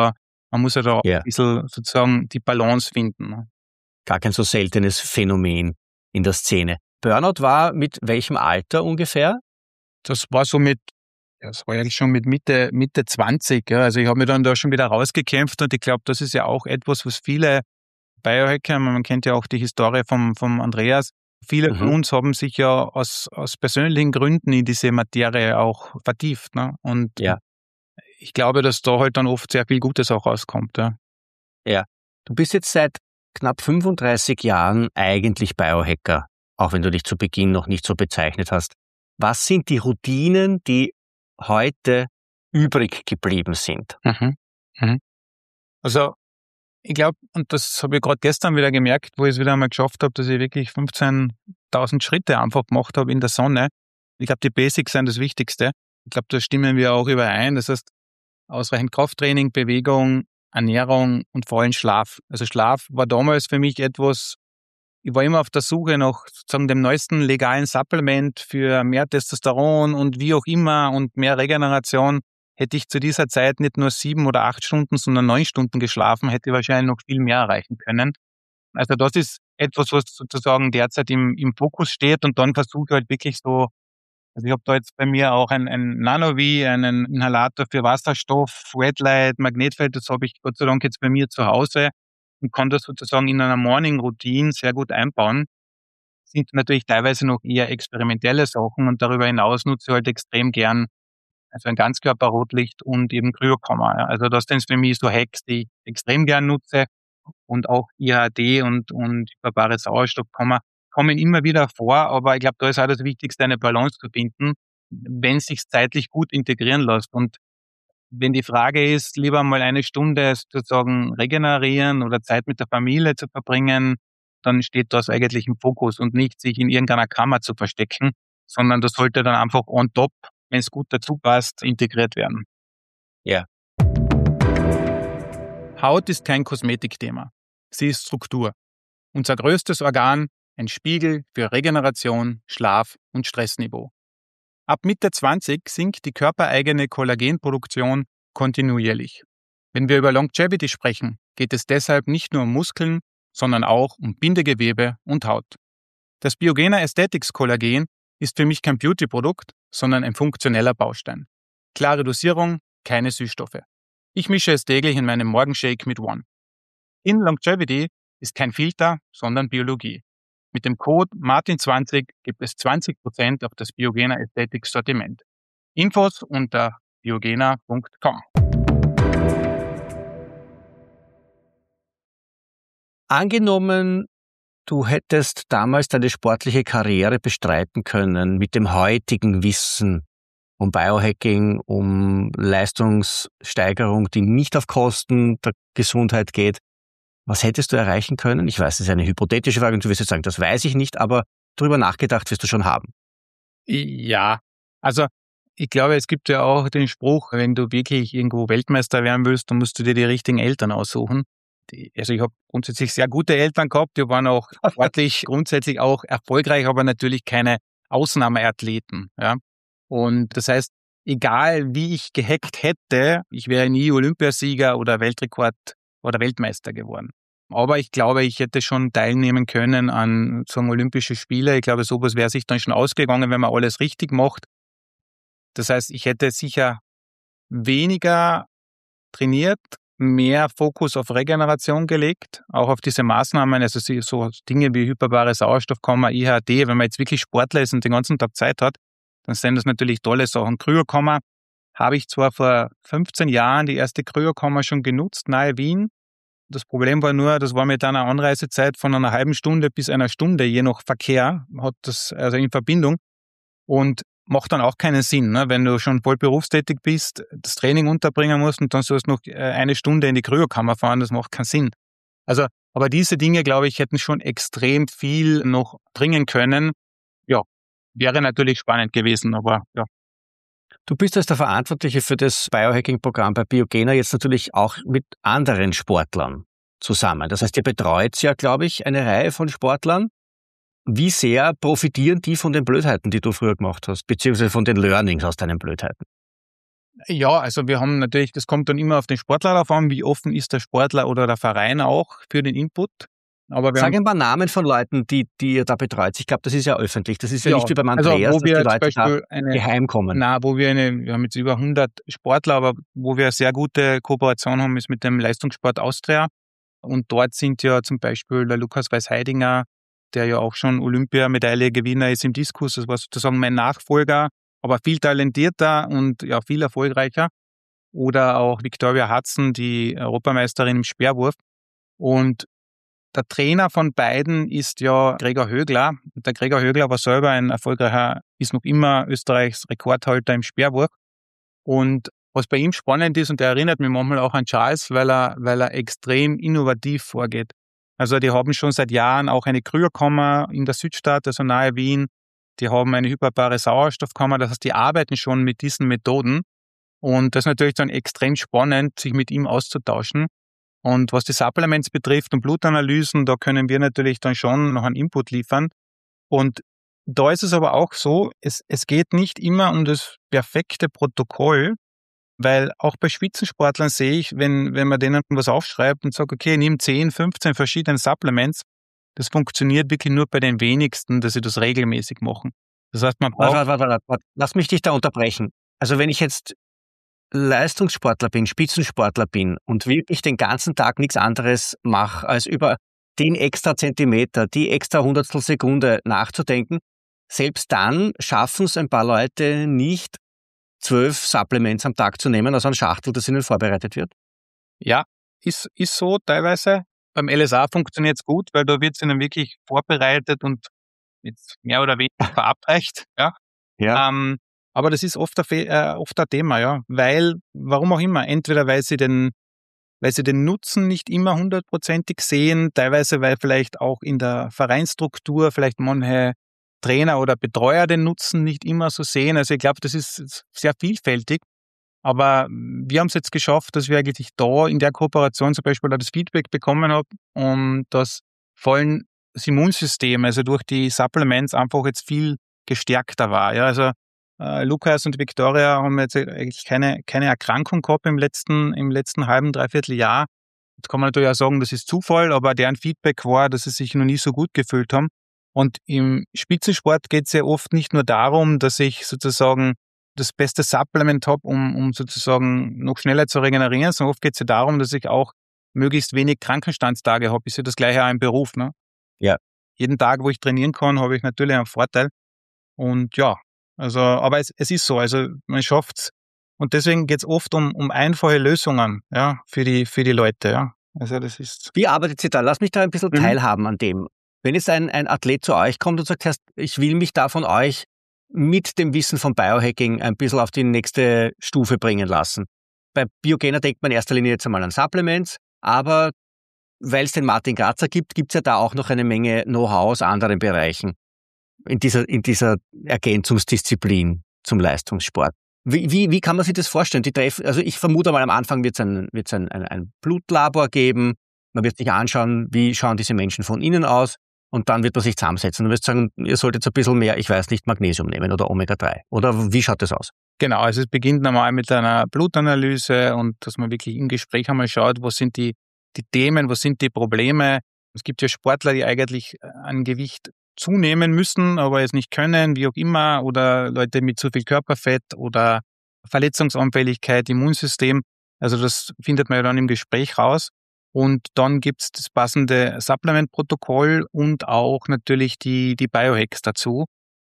Man muss ja da Ja. ein bisschen sozusagen die Balance finden. Ne? Gar kein so seltenes Phänomen in der Szene. Burnout war mit welchem Alter ungefähr? Das war so mit, ja, das war eigentlich schon mit Mitte, Mitte zwanzig. Ja. Also ich habe mich dann da schon wieder rausgekämpft und ich glaube, das ist ja auch etwas, was viele Biohacker, man kennt ja auch die Historie vom, vom Andreas, viele Mhm. von uns haben sich ja aus, aus persönlichen Gründen in diese Materie auch vertieft. Ne? Und Ja. ich glaube, dass da halt dann oft sehr viel Gutes auch rauskommt. Ja. Ja. Du bist jetzt seit knapp fünfunddreißig Jahren eigentlich Biohacker, auch wenn du dich zu Beginn noch nicht so bezeichnet hast. Was sind die Routinen, die heute übrig geblieben sind? Mhm. Mhm. Also ich glaube, und das habe ich gerade gestern wieder gemerkt, wo ich es wieder einmal geschafft habe, dass ich wirklich fünfzehntausend Schritte einfach gemacht habe in der Sonne. Ich glaube, die Basics sind das Wichtigste. Ich glaube, da stimmen wir auch überein. Das heißt, ausreichend Krafttraining, Bewegung, Ernährung und vor allem Schlaf. Also Schlaf war damals für mich etwas, ich war immer auf der Suche nach sozusagen dem neuesten legalen Supplement für mehr Testosteron und wie auch immer und mehr Regeneration. Hätte ich zu dieser Zeit nicht nur sieben oder acht Stunden, sondern neun Stunden geschlafen, hätte ich wahrscheinlich noch viel mehr erreichen können. Also das ist etwas, was sozusagen derzeit im, im Fokus steht und dann versuche ich halt wirklich so, also ich habe da jetzt bei mir auch ein, ein Nano-V, einen Inhalator für Wasserstoff, Red Light, Magnetfeld, das habe ich Gott sei Dank jetzt bei mir zu Hause und kann das sozusagen in einer Morning-Routine sehr gut einbauen. Das sind natürlich teilweise noch eher experimentelle Sachen und darüber hinaus nutze ich halt extrem gern also ein Ganzkörper-Rotlicht und eben Kryokammer. Ja. Also das sind für mich so Hacks, die ich extrem gern nutze und auch I H D und, und hyperbare Sauerstoffkammer kommen immer wieder vor, aber ich glaube, da ist auch das Wichtigste, eine Balance zu finden, wenn es sich zeitlich gut integrieren lässt. Und wenn die Frage ist, lieber mal eine Stunde sozusagen regenerieren oder Zeit mit der Familie zu verbringen, dann steht das eigentlich im Fokus und nicht sich in irgendeiner Kammer zu verstecken, sondern das sollte dann einfach on top, wenn es gut dazu passt, integriert werden. Ja. Haut ist kein Kosmetikthema. Sie ist Struktur. Unser größtes Organ, ein Spiegel für Regeneration, Schlaf und Stressniveau. Ab Mitte zwanzig sinkt die körpereigene Kollagenproduktion kontinuierlich. Wenn wir über Longevity sprechen, geht es deshalb nicht nur um Muskeln, sondern auch um Bindegewebe und Haut. Das Biogena Aesthetics Kollagen ist für mich kein Beauty-Produkt, sondern ein funktioneller Baustein. Klare Dosierung, keine Süßstoffe. Ich mische es täglich in meinem Morgenshake mit One. In Longevity ist kein Filter, sondern Biologie. Mit dem Code Martin zwanzig gibt es zwanzig Prozent auf das Biogena Aesthetics Sortiment. Infos unter biogena punkt com. Angenommen, du hättest damals deine sportliche Karriere bestreiten können mit dem heutigen Wissen um Biohacking, um Leistungssteigerung, die nicht auf Kosten der Gesundheit geht. Was hättest du erreichen können? Ich weiß, das ist eine hypothetische Frage und du wirst jetzt sagen, das weiß ich nicht, aber darüber nachgedacht wirst du schon haben. Ja, also ich glaube, es gibt ja auch den Spruch, wenn du wirklich irgendwo Weltmeister werden willst, dann musst du dir die richtigen Eltern aussuchen. Die, also ich habe grundsätzlich sehr gute Eltern gehabt, die waren auch sportlich grundsätzlich auch erfolgreich, aber natürlich keine Ausnahmeathleten. Ja. Und das heißt, egal wie ich gehackt hätte, ich wäre nie Olympiasieger oder Weltrekord oder Weltmeister geworden. Aber ich glaube, ich hätte schon teilnehmen können an so Olympische Spiele. Ich glaube, sowas wäre sich dann schon ausgegangen, wenn man alles richtig macht. Das heißt, ich hätte sicher weniger trainiert, mehr Fokus auf Regeneration gelegt, auch auf diese Maßnahmen, also so Dinge wie hyperbare Sauerstoffkammer, I H D, wenn man jetzt wirklich Sportler ist und den ganzen Tag Zeit hat, dann sind das natürlich tolle Sachen. Kryokammer habe ich zwar vor fünfzehn Jahren die erste Kryokammer schon genutzt, nahe Wien. Das Problem war nur, das war mit einer Anreisezeit von einer halben Stunde bis einer Stunde, je nach Verkehr, hat das also in Verbindung und macht dann auch keinen Sinn, ne? Wenn du schon voll berufstätig bist, das Training unterbringen musst und dann sollst du noch eine Stunde in die Kryokammer fahren, das macht keinen Sinn. Also, aber diese Dinge, glaube ich, hätten schon extrem viel noch bringen können. Ja, wäre natürlich spannend gewesen, aber ja. Du bist als der Verantwortliche für das Biohacking-Programm bei Biogena jetzt natürlich auch mit anderen Sportlern zusammen. Das heißt, ihr betreut ja, glaube ich, eine Reihe von Sportlern. Wie sehr profitieren die von den Blödheiten, die du früher gemacht hast, beziehungsweise von den Learnings aus deinen Blödheiten? Ja, also wir haben natürlich, das kommt dann immer auf den Sportler darauf an, wie offen ist der Sportler oder der Verein auch für den Input. Aber wir Sag haben, ein paar Namen von Leuten, die, die ihr da betreut. Ich glaube, das ist ja öffentlich. Das ist ja, ja, nicht wie beim also Andreas, wo dass wir die zum Leute da Beispiel eine, geheim kommen. na, wo wir eine, wir haben jetzt über hundert Sportler, aber wo wir eine sehr gute Kooperation haben, ist mit dem Leistungssport Austria. Und dort sind ja zum Beispiel der Lukas Weiß-Heidinger, der ja auch schon Olympiamedaille-Gewinner ist im Diskus. Das war sozusagen mein Nachfolger, aber viel talentierter und ja viel erfolgreicher. Oder auch Victoria Hudson, die Europameisterin im Speerwurf. Und der Trainer von beiden ist ja Gregor Högler. Der Gregor Högler war selber ein erfolgreicher, ist noch immer Österreichs Rekordhalter im Speerwurf. Und was bei ihm spannend ist, und der erinnert mich manchmal auch an Charles, weil er, weil er extrem innovativ vorgeht. Also die haben schon seit Jahren auch eine Kryokammer in der Südstadt, also nahe Wien. Die haben eine hyperbare Sauerstoffkammer. Das heißt, die arbeiten schon mit diesen Methoden. Und das ist natürlich dann extrem spannend, sich mit ihm auszutauschen. Und was die Supplements betrifft und Blutanalysen, da können wir natürlich dann schon noch einen Input liefern. Und da ist es aber auch so, es, es geht nicht immer um das perfekte Protokoll, weil auch bei Spitzensportlern sehe ich, wenn, wenn man denen was aufschreibt und sagt, okay, nimm zehn, fünfzehn verschiedene Supplements, das funktioniert wirklich nur bei den wenigsten, dass sie das regelmäßig machen. Das heißt, man braucht... Warte, warte, warte, warte. Lass mich dich da unterbrechen. Also wenn ich jetzt Leistungssportler bin, Spitzensportler bin und wirklich den ganzen Tag nichts anderes mache, als über den extra Zentimeter, die extra Hundertstel Sekunde nachzudenken, selbst dann schaffen es ein paar Leute nicht, zwölf Supplements am Tag zu nehmen, also ein Schachtel, das ihnen vorbereitet wird. Ja, ist, ist so teilweise. Beim L S A funktioniert es gut, weil da wird es ihnen wirklich vorbereitet und jetzt mehr oder weniger verabreicht. Ja. Ja. Ähm, aber das ist oft ein, Fe- äh, oft ein Thema, ja, weil, warum auch immer, entweder weil sie den, weil sie den Nutzen nicht immer hundertprozentig sehen, teilweise weil vielleicht auch in der Vereinsstruktur vielleicht manche Trainer oder Betreuer den Nutzen nicht immer so sehen. Also ich glaube, das ist sehr vielfältig. Aber wir haben es jetzt geschafft, dass wir eigentlich da in der Kooperation zum Beispiel auch das Feedback bekommen haben, um das vor allem das Immunsystem, also durch die Supplements einfach jetzt viel gestärkter war. Ja, also äh, Lukas und Victoria haben jetzt eigentlich keine, keine Erkrankung gehabt im letzten, im letzten halben, dreiviertel Jahr. Jetzt kann man natürlich auch sagen, das ist Zufall, aber deren Feedback war, dass sie sich noch nie so gut gefühlt haben. Und im Spitzensport geht es ja oft nicht nur darum, dass ich sozusagen das beste Supplement habe, um, um sozusagen noch schneller zu regenerieren, sondern oft geht es ja darum, dass ich auch möglichst wenig Krankenstandstage habe. Ist ja das Gleiche auch im Beruf. Ne? Ja. Jeden Tag, wo ich trainieren kann, habe ich natürlich einen Vorteil. Und ja, also, aber es, es ist so, also man schafft's. Und deswegen geht es oft um, um einfache Lösungen, ja, für die, für die Leute, ja. Also das ist. Wie arbeitet ihr da? Lass mich da ein bisschen Mhm. teilhaben an dem. Wenn jetzt ein, ein Athlet zu euch kommt und sagt, ich will mich da von euch mit dem Wissen von Biohacking ein bisschen auf die nächste Stufe bringen lassen. Bei Biogener denkt man in erster Linie jetzt einmal an Supplements, aber weil es den Martin Grazer gibt, gibt es ja da auch noch eine Menge Know-how aus anderen Bereichen in dieser, in dieser Ergänzungsdisziplin zum Leistungssport. Wie, wie, wie kann man sich das vorstellen? Die treffen, also ich vermute mal, am Anfang wird es ein, wird's ein, ein, ein Blutlabor geben, man wird sich anschauen, wie schauen diese Menschen von innen aus, und dann wird man sich zusammensetzen und wird sagen, ihr solltet ein bisschen mehr, ich weiß nicht, Magnesium nehmen oder Omega drei. Oder wie schaut das aus? Genau, also es beginnt normal mit einer Blutanalyse und dass man wirklich im Gespräch einmal schaut, was sind die, die Themen, was sind die Probleme. Es gibt ja Sportler, die eigentlich an Gewicht zunehmen müssen, aber es nicht können, wie auch immer, oder Leute mit zu viel Körperfett oder Verletzungsanfälligkeit, Immunsystem. Also das findet man ja dann im Gespräch raus. Und dann gibt's das passende Supplement-Protokoll und auch natürlich die, die Biohacks dazu.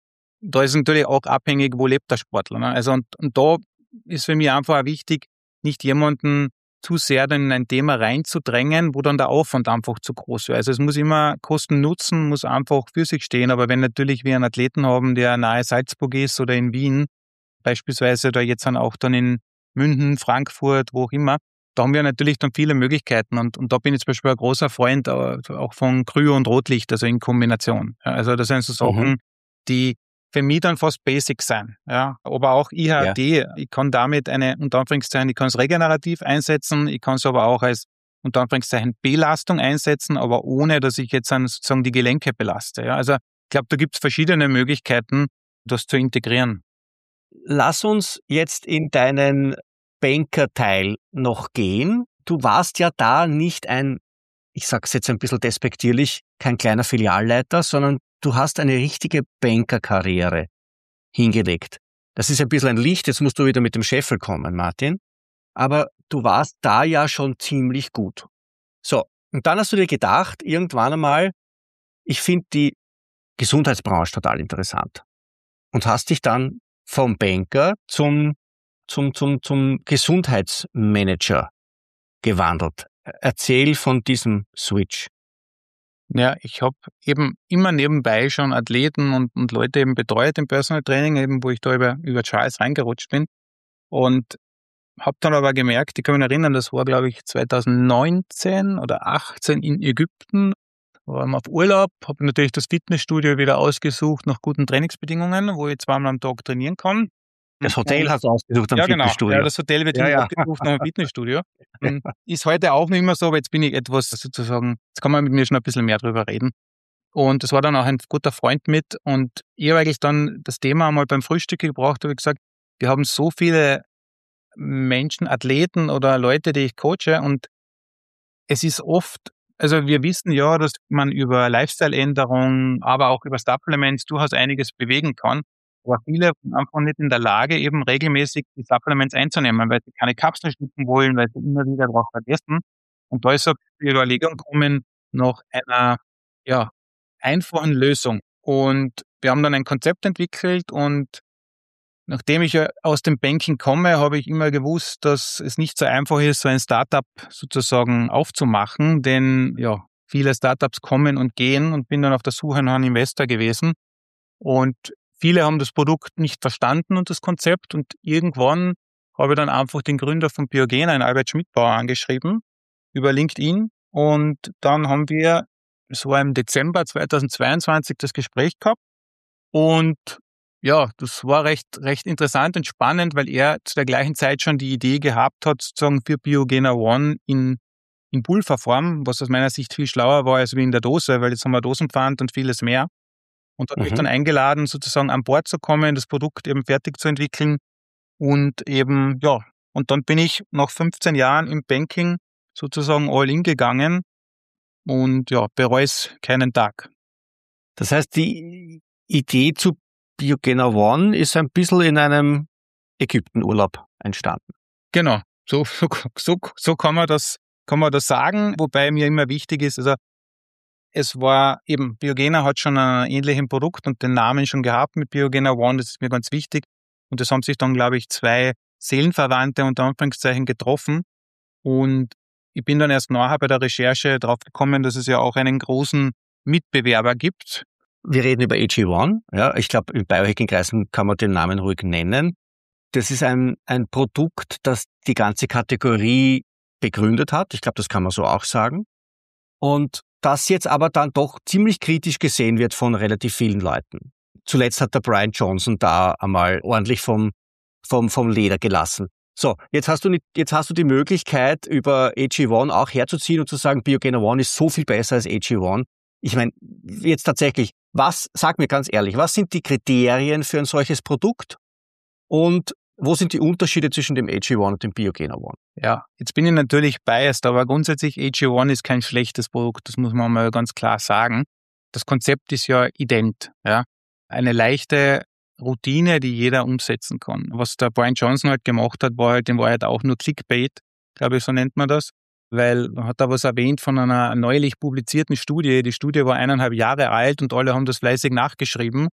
Da ist natürlich auch abhängig, wo lebt der Sportler. Ne? Also und, und da ist für mich einfach auch wichtig, nicht jemanden zu sehr in ein Thema reinzudrängen, wo dann der Aufwand einfach zu groß wäre. Also es muss immer Kosten-Nutzen, muss einfach für sich stehen. Aber wenn natürlich wir einen Athleten haben, der nahe Salzburg ist oder in Wien, beispielsweise, oder jetzt dann auch dann in München, Frankfurt, wo auch immer, da haben wir natürlich dann viele Möglichkeiten. Und, und da bin ich zum Beispiel ein großer Freund auch von Kryo und Rotlicht, also in Kombination. Also das sind so Sachen, mhm. die für mich dann fast Basics sein. Ja, aber auch I H D, ja. Ich kann damit eine, unter Anführungszeichen, ich kann es regenerativ einsetzen, ich kann es aber auch als, unter Anführungszeichen, Belastung einsetzen, aber ohne, dass ich jetzt dann sozusagen die Gelenke belaste. Ja, also ich glaube, da gibt es verschiedene Möglichkeiten, das zu integrieren. Lass uns jetzt in deinen Banker-Teil noch gehen. Du warst ja da nicht ein, ich sag's jetzt ein bisschen despektierlich, kein kleiner Filialleiter, sondern du hast eine richtige Banker-Karriere hingelegt. Das ist ein bisschen ein Licht, jetzt musst du wieder mit dem Scheffel kommen, Martin. Aber du warst da ja schon ziemlich gut. So, und dann hast du dir gedacht, irgendwann einmal, ich finde die Gesundheitsbranche total interessant. Und hast dich dann vom Banker zum, zum, zum, zum Gesundheitsmanager gewandelt. Erzähl von diesem Switch. Ja, ich habe eben immer nebenbei schon Athleten und, und Leute eben betreut im Personal Training, eben wo ich da über, über Charles reingerutscht bin. Und habe dann aber gemerkt, ich kann mich erinnern, das war glaube ich zweitausendneunzehn oder achtzehn in Ägypten, war auf Urlaub, habe natürlich das Fitnessstudio wieder ausgesucht nach guten Trainingsbedingungen, wo ich zweimal am Tag trainieren kann. Das Hotel hast du ausgesucht am ja, Fitnessstudio. Genau. Ja, das Hotel wird ja, immer ja. abgebucht nach dem Fitnessstudio. Ist heute auch nicht mehr so, aber jetzt bin ich etwas sozusagen, jetzt kann man mit mir schon ein bisschen mehr drüber reden. Und das war dann auch ein guter Freund mit und ich habe eigentlich dann das Thema einmal beim Frühstück gebraucht, habe ich gesagt, wir haben so viele Menschen, Athleten oder Leute, die ich coache und es ist oft, also wir wissen ja, dass man über Lifestyle-Änderungen, aber auch über Supplements durchaus einiges bewegen kann. Aber viele sind einfach nicht in der Lage, eben regelmäßig die Supplements einzunehmen, weil sie keine Kapseln schlucken wollen, weil sie immer wieder drauf vergessen. Und da ist so die Überlegung kommen nach einer, ja, einfachen Lösung. Und wir haben dann ein Konzept entwickelt und nachdem ich ja aus dem Banking komme, habe ich immer gewusst, dass es nicht so einfach ist, so ein Startup sozusagen aufzumachen, denn ja, viele Startups kommen und gehen und bin dann auf der Suche nach einem Investor gewesen. Und viele haben das Produkt nicht verstanden und das Konzept und irgendwann habe ich dann einfach den Gründer von Biogena, einen Albert Schmidbauer, angeschrieben über LinkedIn und dann haben wir, es war im Dezember zweitausendzweiundzwanzig, das Gespräch gehabt und ja, das war recht, recht interessant und spannend, weil er zu der gleichen Zeit schon die Idee gehabt hat, sozusagen für Biogena One in, in Pulverform, was aus meiner Sicht viel schlauer war als wie in der Dose, weil jetzt haben wir Dosenpfand und vieles mehr. Und hat mhm. mich dann eingeladen, sozusagen an Bord zu kommen, das Produkt eben fertig zu entwickeln. Und eben, ja, und dann bin ich nach fünfzehn Jahren im Banking sozusagen all in gegangen und ja, bereue es keinen Tag. Das heißt, die Idee zu Biogena One ist ein bisschen in einem Ägyptenurlaub entstanden. Genau, so, so, so, so kann man das, kann man das sagen, wobei mir immer wichtig ist, also es war eben, Biogena hat schon ein ähnliches Produkt und den Namen schon gehabt mit Biogena One, das ist mir ganz wichtig. Und das haben sich dann, glaube ich, zwei Seelenverwandte unter Anführungszeichen getroffen. Und ich bin dann erst nachher bei der Recherche drauf gekommen, dass es ja auch einen großen Mitbewerber gibt. Wir reden über A G eins, ja. Ich glaube, in Biohacking-Kreisen kann man den Namen ruhig nennen. Das ist ein, ein Produkt, das die ganze Kategorie begründet hat. Ich glaube, das kann man so auch sagen. Und das jetzt aber dann doch ziemlich kritisch gesehen wird von relativ vielen Leuten. Zuletzt hat der Brian Johnson da einmal ordentlich vom, vom, vom Leder gelassen. So, jetzt hast du nicht, jetzt hast du die Möglichkeit, über A G eins auch herzuziehen und zu sagen, Biogena One ist so viel besser als A G eins. Ich meine, jetzt tatsächlich, was, sag mir ganz ehrlich, was sind die Kriterien für ein solches Produkt? Und wo sind die Unterschiede zwischen dem A G eins und dem Biogena One? Ja, jetzt bin ich natürlich biased, aber grundsätzlich A G eins ist kein schlechtes Produkt, das muss man mal ganz klar sagen. Das Konzept ist ja ident, ja. Eine leichte Routine, die jeder umsetzen kann. Was der Brian Johnson halt gemacht hat, war halt in Wahrheit auch nur Clickbait, glaube ich, so nennt man das, weil man hat da was erwähnt von einer neulich publizierten Studie. Die Studie war eineinhalb Jahre alt und alle haben das fleißig nachgeschrieben.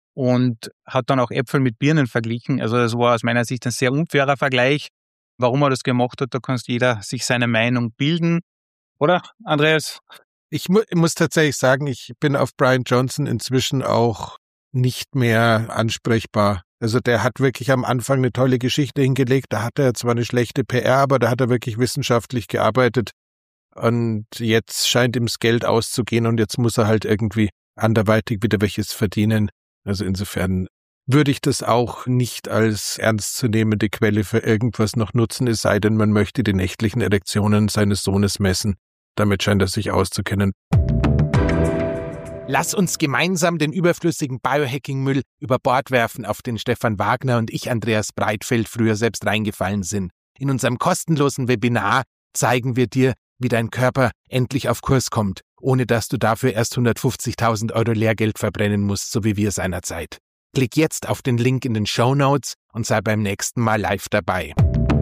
Und hat dann auch Äpfel mit Birnen verglichen. Also das war aus meiner Sicht ein sehr unfairer Vergleich. Warum er das gemacht hat, da kann jeder sich seine Meinung bilden. Oder, Andreas? Ich mu- muss tatsächlich sagen, ich bin auf Brian Johnson inzwischen auch nicht mehr ansprechbar. Also der hat wirklich am Anfang eine tolle Geschichte hingelegt. Da hat er zwar eine schlechte P R, aber da hat er wirklich wissenschaftlich gearbeitet. Und jetzt scheint ihm das Geld auszugehen und jetzt muss er halt irgendwie anderweitig wieder welches verdienen. Also insofern würde ich das auch nicht als ernstzunehmende Quelle für irgendwas noch nutzen, es sei denn, man möchte die nächtlichen Erektionen seines Sohnes messen. Damit scheint er sich auszukennen. Lass uns gemeinsam den überflüssigen Biohacking-Müll über Bord werfen, auf den Stefan Wagner und ich, Andreas Breitfeld, früher selbst reingefallen sind. In unserem kostenlosen Webinar zeigen wir dir, wie dein Körper endlich auf Kurs kommt, ohne dass du dafür erst hundertfünfzigtausend Euro Lehrgeld verbrennen musst, so wie wir seinerzeit. Klick jetzt auf den Link in den Shownotes und sei beim nächsten Mal live dabei.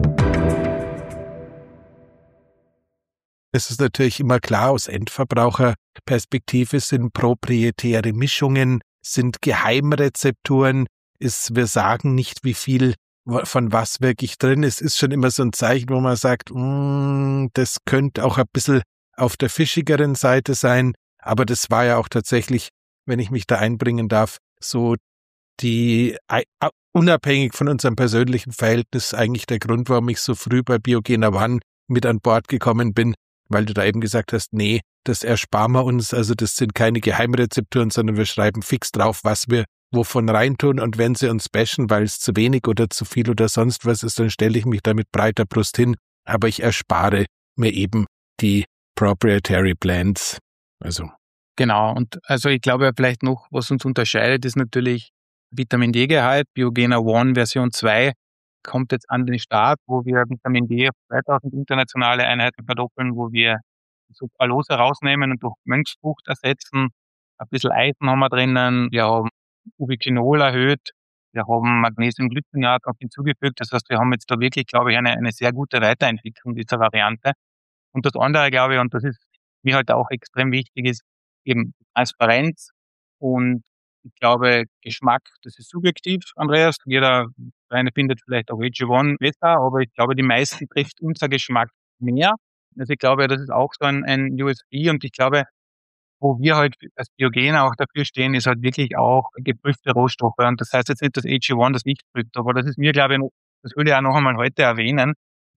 Es ist natürlich immer klar, aus Endverbraucherperspektive sind proprietäre Mischungen, sind Geheimrezepturen, ist, wir sagen nicht, wie viel von was wirklich drin ist. Ist schon immer so ein Zeichen, wo man sagt, mm, das könnte auch ein bisschen auf der fischigeren Seite sein, aber das war ja auch tatsächlich, wenn ich mich da einbringen darf, so die, unabhängig von unserem persönlichen Verhältnis, eigentlich der Grund, warum ich so früh bei Biogena One mit an Bord gekommen bin, weil du da eben gesagt hast, nee, das ersparen wir uns, also das sind keine Geheimrezepturen, sondern wir schreiben fix drauf, was wir wovon reintun, und wenn sie uns bashen, weil es zu wenig oder zu viel oder sonst was ist, dann stelle ich mich da mit breiter Brust hin, aber ich erspare mir eben die Proprietary Blends. Also. Genau, und also ich glaube vielleicht noch, was uns unterscheidet, ist natürlich Vitamin D-Gehalt. Biogena One Version zwei kommt jetzt an den Start, wo wir Vitamin D auf zweitausend internationale Einheiten verdoppeln, wo wir Sucralose rausnehmen und durch Mönchsfrucht ersetzen. Ein bisschen Eisen haben wir drinnen, wir haben Ubiquinol erhöht, wir haben Magnesiumglycinat noch hinzugefügt. Das heißt, wir haben jetzt da wirklich, glaube ich, eine, eine sehr gute Weiterentwicklung dieser Variante. Und das andere, glaube ich, und das ist mir halt auch extrem wichtig, ist eben Transparenz. Und ich glaube, Geschmack, das ist subjektiv, Andreas. Jeder eine findet vielleicht auch A G eins besser, aber ich glaube, die meisten trifft unser Geschmack mehr. Also ich glaube, das ist auch so ein, ein U S P, und ich glaube, wo wir halt als Biogena auch dafür stehen, ist halt wirklich auch geprüfte Rohstoffe. Und das heißt jetzt nicht, dass A G eins das nicht prüft, aber das ist mir, glaube ich, noch, das will ich auch noch einmal heute erwähnen.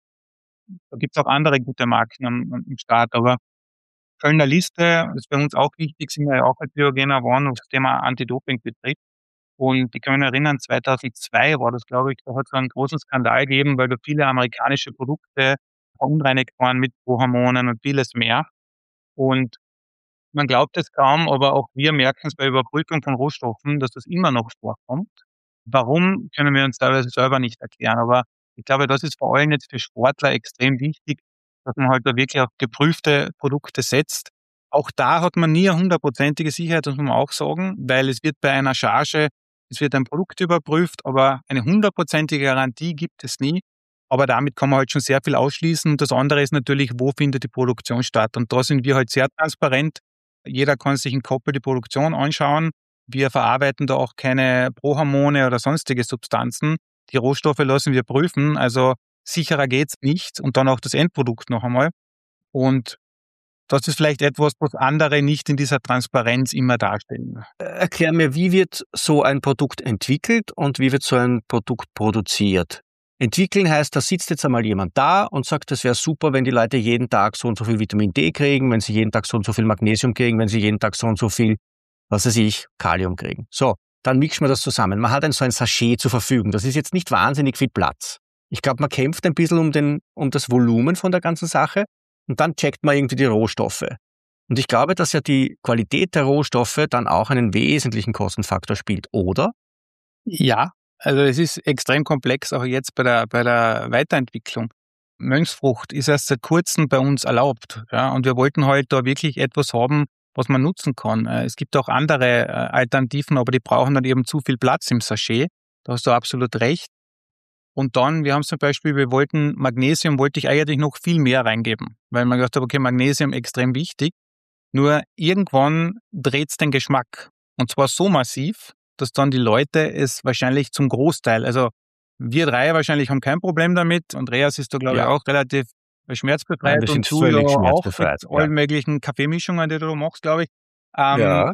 Da gibt es auch andere gute Marken am, am Start, aber Kölner Liste ist bei uns auch wichtig, sind wir ja auch als Biogena One, was das Thema Anti-Doping betrifft. Und ich kann mich erinnern, zweitausendzwei war das, glaube ich, da hat es einen großen Skandal gegeben, weil da viele amerikanische Produkte verunreinigt waren mit Prohormonen und vieles mehr. Und man glaubt es kaum, aber auch wir merken es bei Überprüfung von Rohstoffen, dass das immer noch vorkommt. Warum, können wir uns teilweise selber nicht erklären. Aber ich glaube, das ist vor allem jetzt für Sportler extrem wichtig, dass man halt da wirklich auf geprüfte Produkte setzt. Auch da hat man nie eine hundertprozentige Sicherheit, das muss man auch sagen, weil es wird bei einer Charge, es wird ein Produkt überprüft, aber eine hundertprozentige Garantie gibt es nie. Aber damit kann man halt schon sehr viel ausschließen. Und das andere ist natürlich, wo findet die Produktion statt? Und da sind wir halt sehr transparent. Jeder kann sich in Koppel die Produktion anschauen. Wir verarbeiten da auch keine Prohormone oder sonstige Substanzen. Die Rohstoffe lassen wir prüfen. Also sicherer geht's nicht. Und dann auch das Endprodukt noch einmal. Und das ist vielleicht etwas, was andere nicht in dieser Transparenz immer darstellen. Erklär mir, wie wird so ein Produkt entwickelt und wie wird so ein Produkt produziert? Entwickeln heißt, da sitzt jetzt einmal jemand da und sagt, das wäre super, wenn die Leute jeden Tag so und so viel Vitamin D kriegen, wenn sie jeden Tag so und so viel Magnesium kriegen, wenn sie jeden Tag so und so viel, was weiß ich, Kalium kriegen. So, dann mixen wir das zusammen. Man hat ein, so ein Sachet zur Verfügung. Das ist jetzt nicht wahnsinnig viel Platz. Ich glaube, man kämpft ein bisschen um, den, um das Volumen von der ganzen Sache und dann checkt man irgendwie die Rohstoffe. Und ich glaube, dass ja die Qualität der Rohstoffe dann auch einen wesentlichen Kostenfaktor spielt, oder? Ja. Also es ist extrem komplex, auch jetzt bei der bei der Weiterentwicklung. Mönchsfrucht ist erst seit kurzem bei uns erlaubt, ja, und wir wollten halt da wirklich etwas haben, was man nutzen kann. Es gibt auch andere Alternativen, aber die brauchen dann eben zu viel Platz im Sachet. Da hast du absolut recht. Und dann, wir haben zum Beispiel, wir wollten Magnesium, wollte ich eigentlich noch viel mehr reingeben, weil man gedacht hat, okay, Magnesium extrem wichtig. Nur irgendwann dreht's den Geschmack, und zwar so massiv, dass dann die Leute es wahrscheinlich zum Großteil, also wir drei wahrscheinlich haben kein Problem damit. Andreas ist da, glaube ja. ich, auch relativ schmerzbefreit. Nein, wir und sind völlig du ja auch schmerzbefreit. mit ja. allen möglichen Kaffeemischungen, die du machst, glaube ich. Ähm, ja.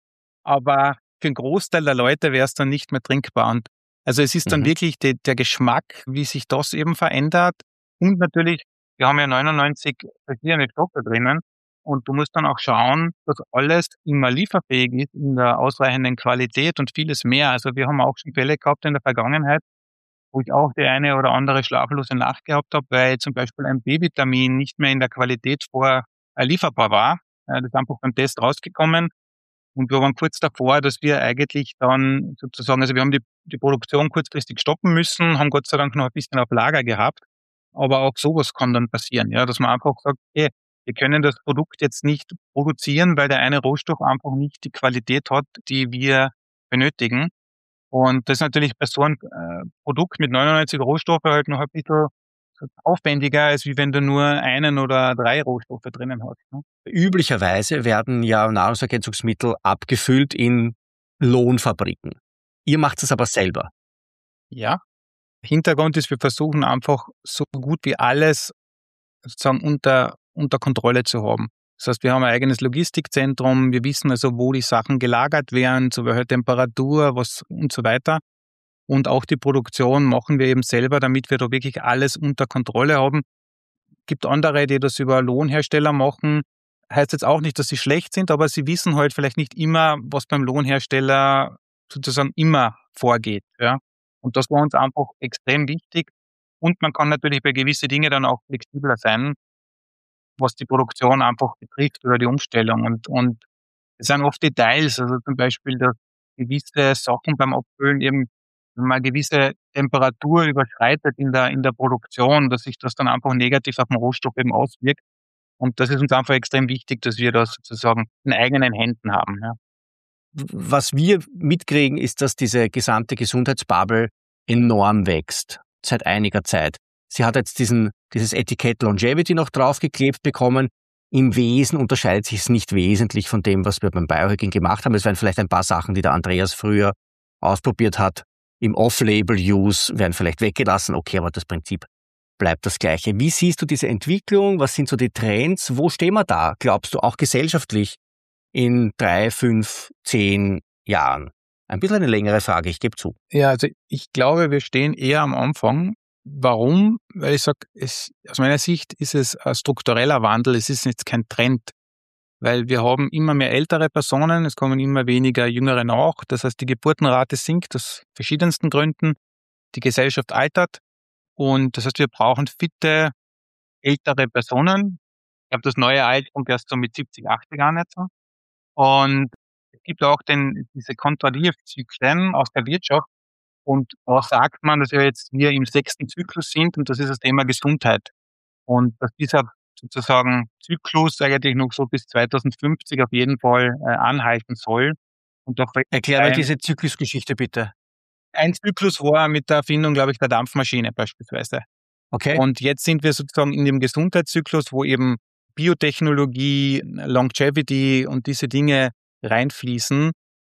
Aber für einen Großteil der Leute wäre es dann nicht mehr trinkbar. Und also es ist dann mhm. wirklich die, der Geschmack, wie sich das eben verändert. Und natürlich, wir haben ja neunundneunzig verschiedene Stoffe drinnen. Und du musst dann auch schauen, dass alles immer lieferfähig ist in der ausreichenden Qualität und vieles mehr. Also wir haben auch schon Fälle gehabt in der Vergangenheit, wo ich auch die eine oder andere schlaflose Nacht gehabt habe, weil zum Beispiel ein B-Vitamin nicht mehr in der Qualität vor äh, lieferbar war. Äh, das ist einfach beim Test rausgekommen. Und wir waren kurz davor, dass wir eigentlich dann sozusagen, also wir haben die, die Produktion kurzfristig stoppen müssen, haben Gott sei Dank noch ein bisschen auf Lager gehabt. Aber auch sowas kann dann passieren, ja, dass man einfach sagt, okay, wir können das Produkt jetzt nicht produzieren, weil der eine Rohstoff einfach nicht die Qualität hat, die wir benötigen. Und das ist natürlich bei so einem äh, Produkt mit neunundneunzig Rohstoffen halt noch ein bisschen aufwendiger, als wie wenn du nur einen oder drei Rohstoffe drinnen hast. Ne? Üblicherweise werden ja Nahrungsergänzungsmittel abgefüllt in Lohnfabriken. Ihr macht es aber selber. Ja. Hintergrund ist, wir versuchen einfach so gut wie alles sozusagen unter, unter Kontrolle zu haben. Das heißt, wir haben ein eigenes Logistikzentrum, wir wissen also, wo die Sachen gelagert werden, zu welcher Temperatur, was und so weiter. Und auch die Produktion machen wir eben selber, damit wir da wirklich alles unter Kontrolle haben. Es gibt andere, die das über Lohnhersteller machen. Heißt jetzt auch nicht, dass sie schlecht sind, aber sie wissen halt vielleicht nicht immer, was beim Lohnhersteller sozusagen immer vorgeht. Ja. Und das war uns einfach extrem wichtig. Und man kann natürlich bei gewissen Dingen dann auch flexibler sein, was die Produktion einfach betrifft oder die Umstellung. Und, und es sind oft Details, also zum Beispiel, dass gewisse Sachen beim Abfüllen eben, wenn man eine gewisse Temperatur überschreitet in der, in der Produktion, dass sich das dann einfach negativ auf den Rohstoff eben auswirkt. Und das ist uns einfach extrem wichtig, dass wir das sozusagen in eigenen Händen haben. Ja. Was wir mitkriegen, ist, dass diese gesamte Gesundheitsbubble enorm wächst, seit einiger Zeit. Sie hat jetzt diesen, dieses Etikett Longevity noch draufgeklebt bekommen. Im Wesen unterscheidet sich es nicht wesentlich von dem, was wir beim Biohacking gemacht haben. Es werden vielleicht ein paar Sachen, die der Andreas früher ausprobiert hat, im Off-Label-Use werden vielleicht weggelassen. Okay, aber das Prinzip bleibt das Gleiche. Wie siehst du diese Entwicklung? Was sind so die Trends? Wo stehen wir da? Glaubst du auch gesellschaftlich in drei, fünf, zehn Jahren? Ein bisschen eine längere Frage, ich gebe zu. Ja, also ich glaube, wir stehen eher am Anfang. Warum? Weil ich sage, es, aus meiner Sicht ist es ein struktureller Wandel, es ist jetzt kein Trend. Weil wir haben immer mehr ältere Personen, es kommen immer weniger Jüngere nach. Das heißt, die Geburtenrate sinkt aus verschiedensten Gründen. Die Gesellschaft altert. Und das heißt, wir brauchen fitte, ältere Personen. Ich glaube, das neue Alter kommt erst so mit siebzig, achtzig Jahren jetzt so. Und es gibt auch den, diese Kontradiktivzyklen aus der Wirtschaft. Und da sagt man, dass wir jetzt hier im sechsten Zyklus sind und das ist das Thema Gesundheit. Und dass dieser sozusagen Zyklus eigentlich noch so bis zweitausendfünfzig auf jeden Fall äh, anhalten soll. Und doch Erklär mir diese Zyklusgeschichte bitte. Ein Zyklus war mit der Erfindung, glaube ich, der Dampfmaschine beispielsweise. Okay. Und jetzt sind wir sozusagen in dem Gesundheitszyklus, wo eben Biotechnologie, Longevity und diese Dinge reinfließen.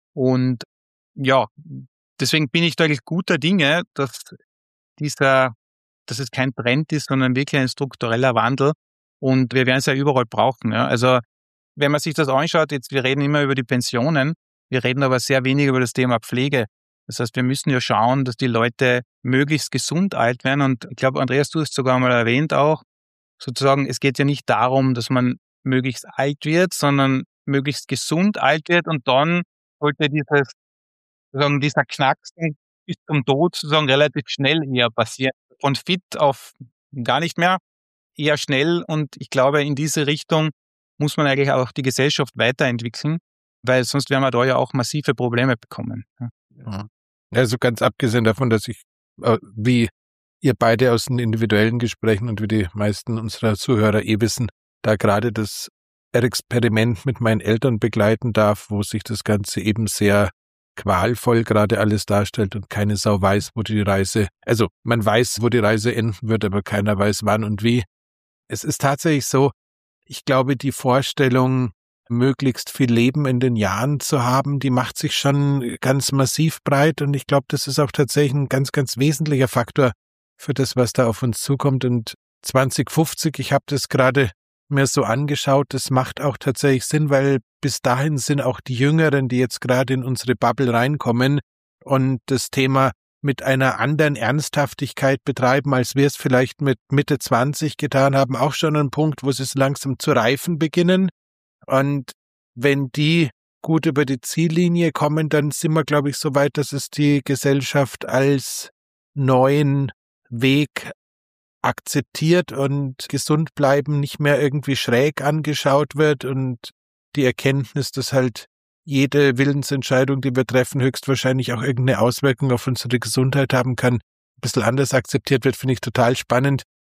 Und ja, deswegen bin ich da eigentlich guter Dinge, dass dieser, dass es kein Trend ist, sondern wirklich ein struktureller Wandel. Und wir werden es ja überall brauchen. Ja. Also wenn man sich das anschaut, jetzt wir reden immer über die Pensionen, wir reden aber sehr wenig über das Thema Pflege. Das heißt, wir müssen ja schauen, dass die Leute möglichst gesund alt werden. Und ich glaube, Andreas, du hast sogar mal erwähnt auch, sozusagen, es geht ja nicht darum, dass man möglichst alt wird, sondern möglichst gesund alt wird. Und dann sollte dieses, sozusagen, dieser Knacksen bis zum Tod sozusagen relativ schnell eher passieren. Von fit auf gar nicht mehr, eher schnell. Und ich glaube, in diese Richtung muss man eigentlich auch die Gesellschaft weiterentwickeln, weil sonst werden wir da ja auch massive Probleme bekommen. Ja. Also ganz abgesehen davon, dass ich, wie ihr beide aus den individuellen Gesprächen und wie die meisten unserer Zuhörer eh wissen, da gerade das Experiment mit meinen Eltern begleiten darf, wo sich das Ganze eben sehr qualvoll gerade alles darstellt und keine Sau weiß, wo die Reise, also man weiß, wo die Reise enden wird, aber keiner weiß wann und wie. Es ist tatsächlich so, ich glaube, die Vorstellung, möglichst viel Leben in den Jahren zu haben, die macht sich schon ganz massiv breit und ich glaube, das ist auch tatsächlich ein ganz, ganz wesentlicher Faktor für das, was da auf uns zukommt. Und zwanzig fünfzig, ich habe das gerade mir so angeschaut, das macht auch tatsächlich Sinn, weil bis dahin sind auch die Jüngeren, die jetzt gerade in unsere Bubble reinkommen und das Thema mit einer anderen Ernsthaftigkeit betreiben, als wir es vielleicht mit Mitte zwanzig getan haben, auch schon ein Punkt, wo sie es langsam zu reifen beginnen. Und wenn die gut über die Ziellinie kommen, dann sind wir, glaube ich, so weit, dass es die Gesellschaft als neuen Weg akzeptiert und gesund bleiben nicht mehr irgendwie schräg angeschaut wird und die Erkenntnis, dass halt jede Willensentscheidung, die wir treffen, höchstwahrscheinlich auch irgendeine Auswirkung auf unsere Gesundheit haben kann, ein bisschen anders akzeptiert wird, finde ich total spannend.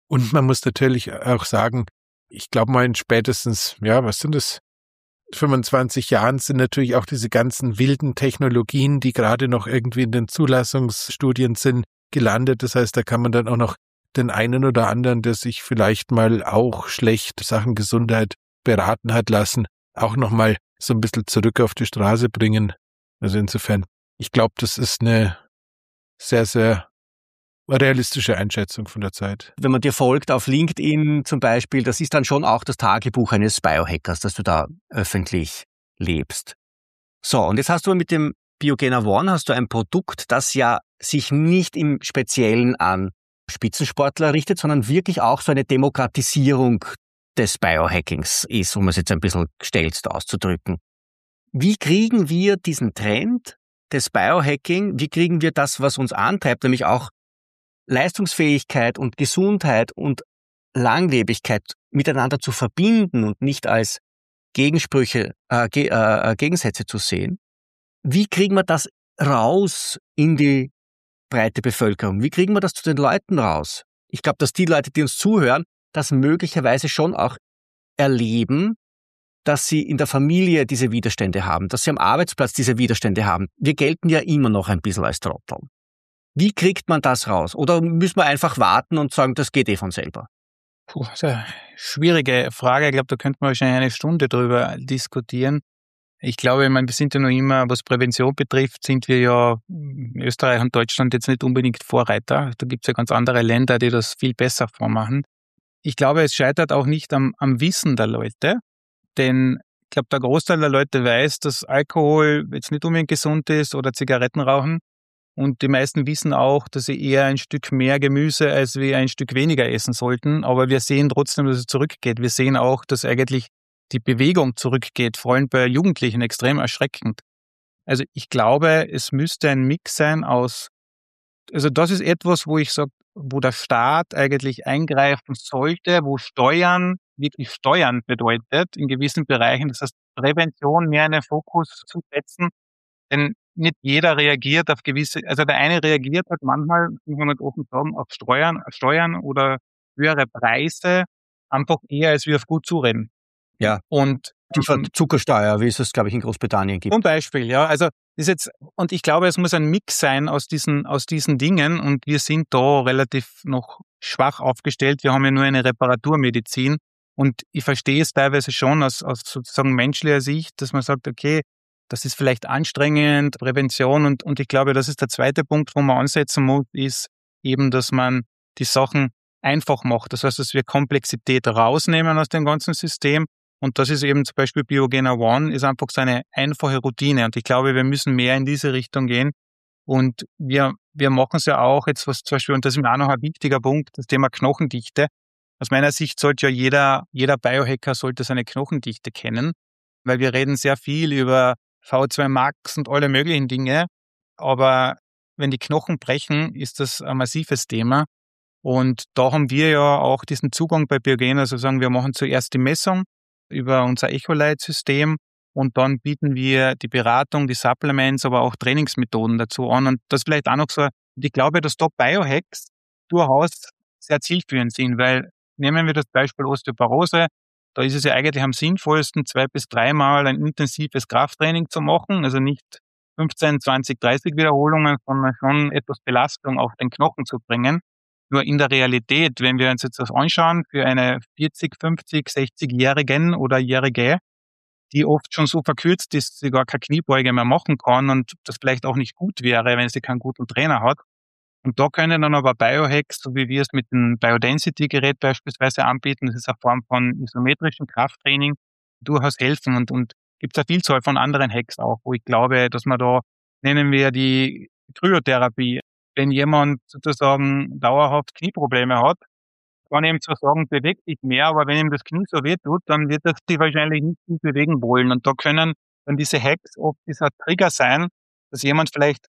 Und man muss natürlich auch sagen, ich glaube mal in spätestens, ja, was sind das, fünfundzwanzig Jahren sind natürlich auch diese ganzen wilden Technologien, die gerade noch irgendwie in den Zulassungsstudien sind, gelandet. Das heißt, da kann man dann auch noch den einen oder anderen, der sich vielleicht mal auch schlecht Sachen Gesundheit beraten hat lassen, auch nochmal so ein bisschen zurück auf die Straße bringen. Also insofern, ich glaube, das ist eine sehr, sehr realistische Einschätzung von der Zeit. Wenn man dir folgt auf LinkedIn zum Beispiel, das ist dann schon auch das Tagebuch eines Biohackers, das du da öffentlich lebst. So, und jetzt hast du mit dem Biogainer One hast du ein Produkt, das ja sich nicht im Speziellen an Spitzensportler richtet, sondern wirklich auch so eine Demokratisierung des Biohackings ist, um es jetzt ein bisschen gestelzt auszudrücken. Wie kriegen wir diesen Trend des Biohacking, wie kriegen wir das, was uns antreibt, nämlich auch Leistungsfähigkeit und Gesundheit und Langlebigkeit miteinander zu verbinden und nicht als Gegensprüche, äh, Ge- äh, Gegensätze zu sehen? Wie kriegen wir das raus in die breite Bevölkerung? Wie kriegen wir das zu den Leuten raus? Ich glaube, dass die Leute, die uns zuhören, das möglicherweise schon auch erleben, dass sie in der Familie diese Widerstände haben, dass sie am Arbeitsplatz diese Widerstände haben. Wir gelten ja immer noch ein bisschen als Trottel. Wie kriegt man das raus? Oder müssen wir einfach warten und sagen, das geht eh von selber? Puh, das ist eine schwierige Frage. Ich glaube, da könnte man wahrscheinlich eine Stunde drüber diskutieren. Ich glaube, ich meine, wir sind ja noch immer, was Prävention betrifft, sind wir ja in Österreich und Deutschland jetzt nicht unbedingt Vorreiter. Da gibt es ja ganz andere Länder, die das viel besser vormachen. Ich glaube, es scheitert auch nicht am, am Wissen der Leute, denn ich glaube, der Großteil der Leute weiß, dass Alkohol jetzt nicht unbedingt gesund ist oder Zigaretten rauchen. Und die meisten wissen auch, dass sie eher ein Stück mehr Gemüse als wie ein Stück weniger essen sollten. Aber wir sehen trotzdem, dass es zurückgeht. Wir sehen auch, dass eigentlich die Bewegung zurückgeht, vor allem bei Jugendlichen extrem erschreckend. Also ich glaube, es müsste ein Mix sein aus, also das ist etwas, wo ich sage, wo der Staat eigentlich eingreifen sollte, wo Steuern wirklich Steuern bedeutet in gewissen Bereichen. Das heißt, Prävention mehr in den Fokus zu setzen, denn nicht jeder reagiert auf gewisse, also der eine reagiert halt manchmal, muss man nicht offen sagen, auf Steuern, Steuern oder höhere Preise, einfach eher als wir auf gut zureden. Ja. Und Die ähm, Zuckersteuer, wie es es, glaube ich, in Großbritannien gibt. zum Beispiel, ja. Also ist jetzt, und ich glaube, es muss ein Mix sein aus diesen, aus diesen Dingen, und wir sind da relativ noch schwach aufgestellt. Wir haben ja nur eine Reparaturmedizin, und ich verstehe es teilweise schon aus, aus sozusagen menschlicher Sicht, dass man sagt, okay, das ist vielleicht anstrengend, Prävention, und, und ich glaube, das ist der zweite Punkt, wo man ansetzen muss, ist eben, dass man die Sachen einfach macht. Das heißt, dass wir Komplexität rausnehmen aus dem ganzen System, und das ist eben zum Beispiel Biogainer One, ist einfach so eine einfache Routine, und ich glaube, wir müssen mehr in diese Richtung gehen, und wir, wir machen es ja auch jetzt, was zum Beispiel, und das ist mir auch noch ein wichtiger Punkt, das Thema Knochendichte. Aus meiner Sicht sollte ja jeder, jeder Biohacker sollte seine Knochendichte kennen, weil wir reden sehr viel über V zwei Max und alle möglichen Dinge, aber wenn die Knochen brechen, ist das ein massives Thema, und da haben wir ja auch diesen Zugang bei Biogainer, also sagen wir machen zuerst die Messung über unser Echolite-System, und dann bieten wir die Beratung, die Supplements, aber auch Trainingsmethoden dazu an, und das vielleicht auch noch so, und ich glaube, dass da Biohacks durchaus sehr zielführend sind, weil nehmen wir das Beispiel Osteoporose, da ist es ja eigentlich am sinnvollsten, zwei bis dreimal ein intensives Krafttraining zu machen, also nicht fünfzehn, zwanzig, dreißig Wiederholungen, sondern schon etwas Belastung auf den Knochen zu bringen. Nur in der Realität, wenn wir uns jetzt das anschauen, für eine vierzig, fünfzig, sechzigjährigen oder Jährige, die oft schon so verkürzt ist, dass sie gar keine Kniebeuge mehr machen kann und das vielleicht auch nicht gut wäre, wenn sie keinen guten Trainer hat. Und da können dann aber Biohacks, so wie wir es mit dem Biodensity-Gerät beispielsweise anbieten, das ist eine Form von isometrischem Krafttraining, durchaus helfen. Und, und gibt es eine Vielzahl von anderen Hacks auch, wo ich glaube, dass man da, nennen wir die Kryotherapie, wenn jemand sozusagen dauerhaft Knieprobleme hat, kann ich ihm zwar sagen, bewegt dich mehr, aber wenn ihm das Knie so weh tut, dann wird er sich wahrscheinlich nicht viel bewegen wollen. Und da können dann diese Hacks oft dieser Trigger sein, dass jemand vielleicht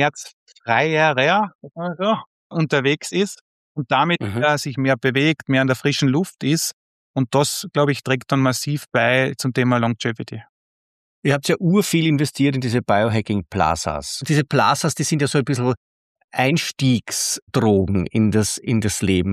schmerzfreier so, unterwegs ist und damit Mhm. äh, sich mehr bewegt, mehr in der frischen Luft ist. Und das, glaube ich, trägt dann massiv bei zum Thema Longevity. Ihr habt ja urviel investiert in diese Biohacking-Plazas. Diese Plazas, die sind ja so ein bisschen Einstiegsdrogen in das, in das Leben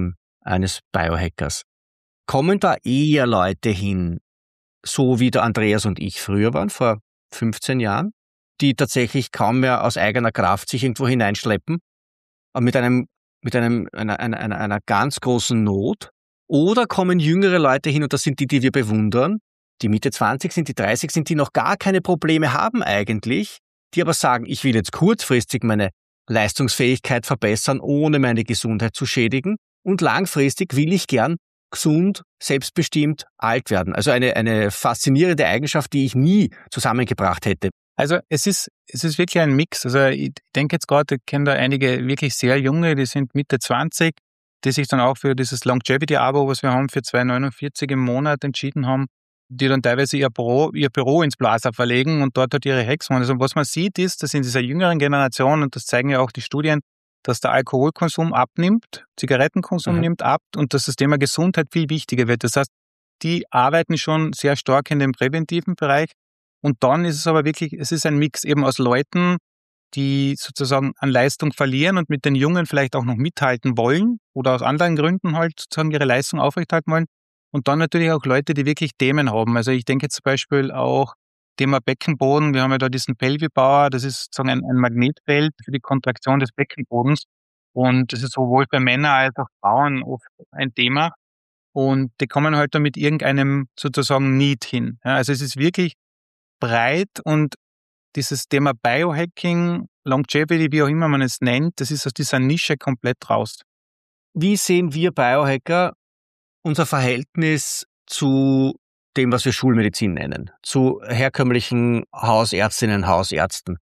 eines Biohackers. Kommen da eher Leute hin, so wie der Andreas und ich früher waren, vor fünfzehn Jahren, die tatsächlich kaum mehr aus eigener Kraft sich irgendwo hineinschleppen, aber mit einem, mit einem, einer, einer, einer, einer ganz großen Not? Oder kommen jüngere Leute hin, und das sind die, die wir bewundern, die Mitte zwanzig sind, die dreißig sind, die noch gar keine Probleme haben eigentlich, die aber sagen, ich will jetzt kurzfristig meine Leistungsfähigkeit verbessern, ohne meine Gesundheit zu schädigen, und langfristig will ich gern gesund, selbstbestimmt alt werden. Also eine, eine faszinierende Eigenschaft, die ich nie zusammengebracht hätte. Also es ist, es ist wirklich ein Mix. Also ich denke jetzt gerade, ich kenne da einige wirklich sehr junge, die sind Mitte zwanzig, die sich dann auch für dieses Longevity-Abo, was wir haben, für zwei Euro neunundvierzig im Monat entschieden haben, die dann teilweise ihr Büro, ihr Büro ins Plaza verlegen und dort halt ihre Hacks machen. Also was man sieht ist, dass in dieser jüngeren Generation, und das zeigen ja auch die Studien, dass der Alkoholkonsum abnimmt, Zigarettenkonsum mhm. nimmt ab und dass das Thema Gesundheit viel wichtiger wird. Das heißt, die arbeiten schon sehr stark in dem präventiven Bereich. Und dann ist es aber wirklich, es ist ein Mix eben aus Leuten, die sozusagen an Leistung verlieren und mit den Jungen vielleicht auch noch mithalten wollen oder aus anderen Gründen halt sozusagen ihre Leistung aufrechterhalten wollen. Und dann natürlich auch Leute, die wirklich Themen haben. Also ich denke jetzt zum Beispiel auch Thema Beckenboden. Wir haben ja da diesen Pelvibauer, das ist sozusagen ein, ein Magnetfeld für die Kontraktion des Beckenbodens. Und das ist sowohl bei Männern als auch Frauen oft ein Thema. Und die kommen halt da mit irgendeinem sozusagen Need hin. Ja, also es ist wirklich breit, und dieses Thema Biohacking, Longevity, wie auch immer man es nennt, das ist aus dieser Nische komplett raus. Wie sehen wir Biohacker unser Verhältnis zu dem, was wir Schulmedizin nennen, zu herkömmlichen Hausärztinnen, Hausärzten?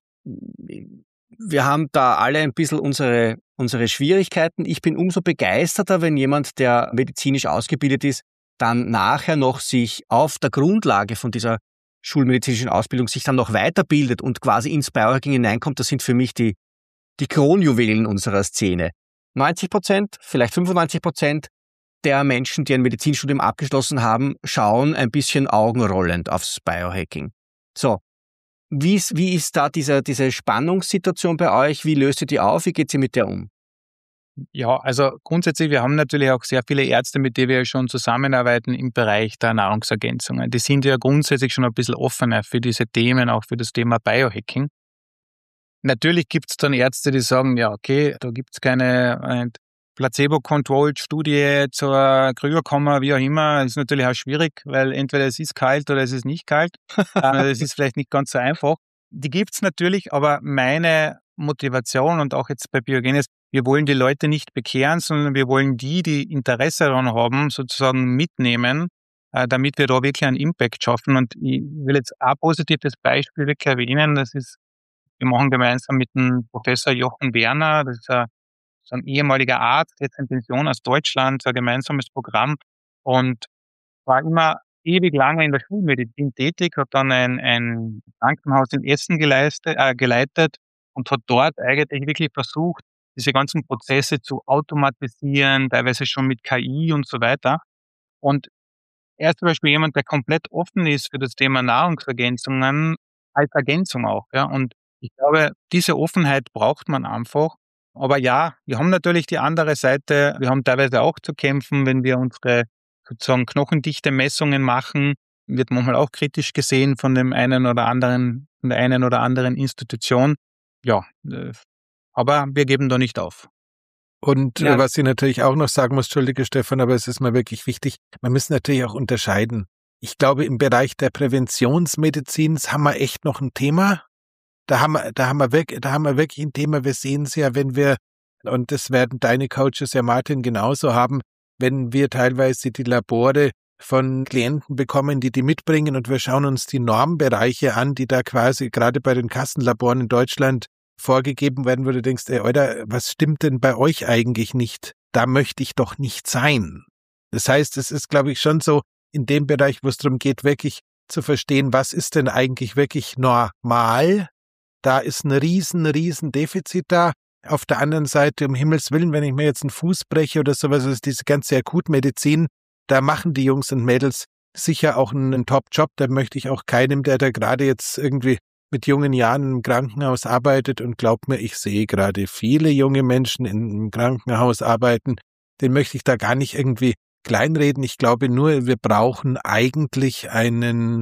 Wir haben da alle ein bisschen unsere, unsere Schwierigkeiten. Ich bin umso begeisterter, wenn jemand, der medizinisch ausgebildet ist, dann nachher noch sich auf der Grundlage von dieser schulmedizinischen Ausbildung sich dann noch weiterbildet und quasi ins Biohacking hineinkommt. Das sind für mich die, die Kronjuwelen unserer Szene. neunzig Prozent, vielleicht fünfundneunzig Prozent der Menschen, die ein Medizinstudium abgeschlossen haben, schauen ein bisschen augenrollend aufs Biohacking. So, wie ist, wie ist da diese, diese Spannungssituation bei euch? Wie löst ihr die auf? Wie geht ihr mit der um? Ja, also grundsätzlich, wir haben natürlich auch sehr viele Ärzte, mit denen wir schon zusammenarbeiten im Bereich der Nahrungsergänzungen. Die sind ja grundsätzlich schon ein bisschen offener für diese Themen, auch für das Thema Biohacking. Natürlich gibt es dann Ärzte, die sagen, ja okay, da gibt es keine Placebo-Controlled-Studie zur Kryokammer, wie auch immer. Das ist natürlich auch schwierig, weil entweder es ist kalt oder es ist nicht kalt. Das ist vielleicht nicht ganz so einfach. Die gibt es natürlich, aber meine Motivation und auch jetzt bei Biogenes, wir wollen die Leute nicht bekehren, sondern wir wollen die, die Interesse daran haben, sozusagen mitnehmen, äh, damit wir da wirklich einen Impact schaffen. Und ich will jetzt ein positives Beispiel wirklich erwähnen. Das ist, wir machen gemeinsam mit dem Professor Jochen Werner, das ist ein, so ein ehemaliger Arzt, jetzt in Pension aus Deutschland, so ein gemeinsames Programm, und war immer ewig lange in der Schulmedizin tätig, hat dann ein, ein Krankenhaus in Essen geleistet, äh, geleitet und hat dort eigentlich wirklich versucht, diese ganzen Prozesse zu automatisieren, teilweise schon mit K I und so weiter. Und er ist zum Beispiel jemand, der komplett offen ist für das Thema Nahrungsergänzungen als Ergänzung auch. Ja. Und ich glaube, diese Offenheit braucht man einfach. Aber ja, wir haben natürlich die andere Seite. Wir haben teilweise auch zu kämpfen, wenn wir unsere sozusagen knochendichte Messungen machen, wird manchmal auch kritisch gesehen von dem einen oder anderen, von der einen oder anderen Institution. Ja, aber wir geben da nicht auf. Und ja, was ich natürlich auch noch sagen muss, entschuldige Stefan, aber es ist mir wirklich wichtig, man muss natürlich auch unterscheiden. Ich glaube, im Bereich der Präventionsmedizin haben wir echt noch ein Thema. Da haben wir, da haben wir wirklich, da haben wir wirklich ein Thema. Wir sehen es ja, wenn wir, und das werden deine Coaches ja, Martin, genauso haben, wenn wir teilweise die Labore von Klienten bekommen, die die mitbringen, und wir schauen uns die Normbereiche an, die da quasi gerade bei den Kassenlaboren in Deutschland vorgegeben werden, wo du denkst, ey, Alter, was stimmt denn bei euch eigentlich nicht? Da möchte ich doch nicht sein. Das heißt, es ist, glaube ich, schon so in dem Bereich, wo es darum geht, wirklich zu verstehen, was ist denn eigentlich wirklich normal? Da ist ein riesen, riesen Defizit da. Auf der anderen Seite, um Himmels Willen, wenn ich mir jetzt einen Fuß breche oder sowas, ist diese ganze Akutmedizin, da machen die Jungs und Mädels sicher auch einen, einen Top-Job. Da möchte ich auch keinem, der da gerade jetzt irgendwie mit jungen Jahren im Krankenhaus arbeitet, und glaub mir, ich sehe gerade viele junge Menschen im Krankenhaus arbeiten, den möchte ich da gar nicht irgendwie kleinreden. Ich glaube nur, wir brauchen eigentlich einen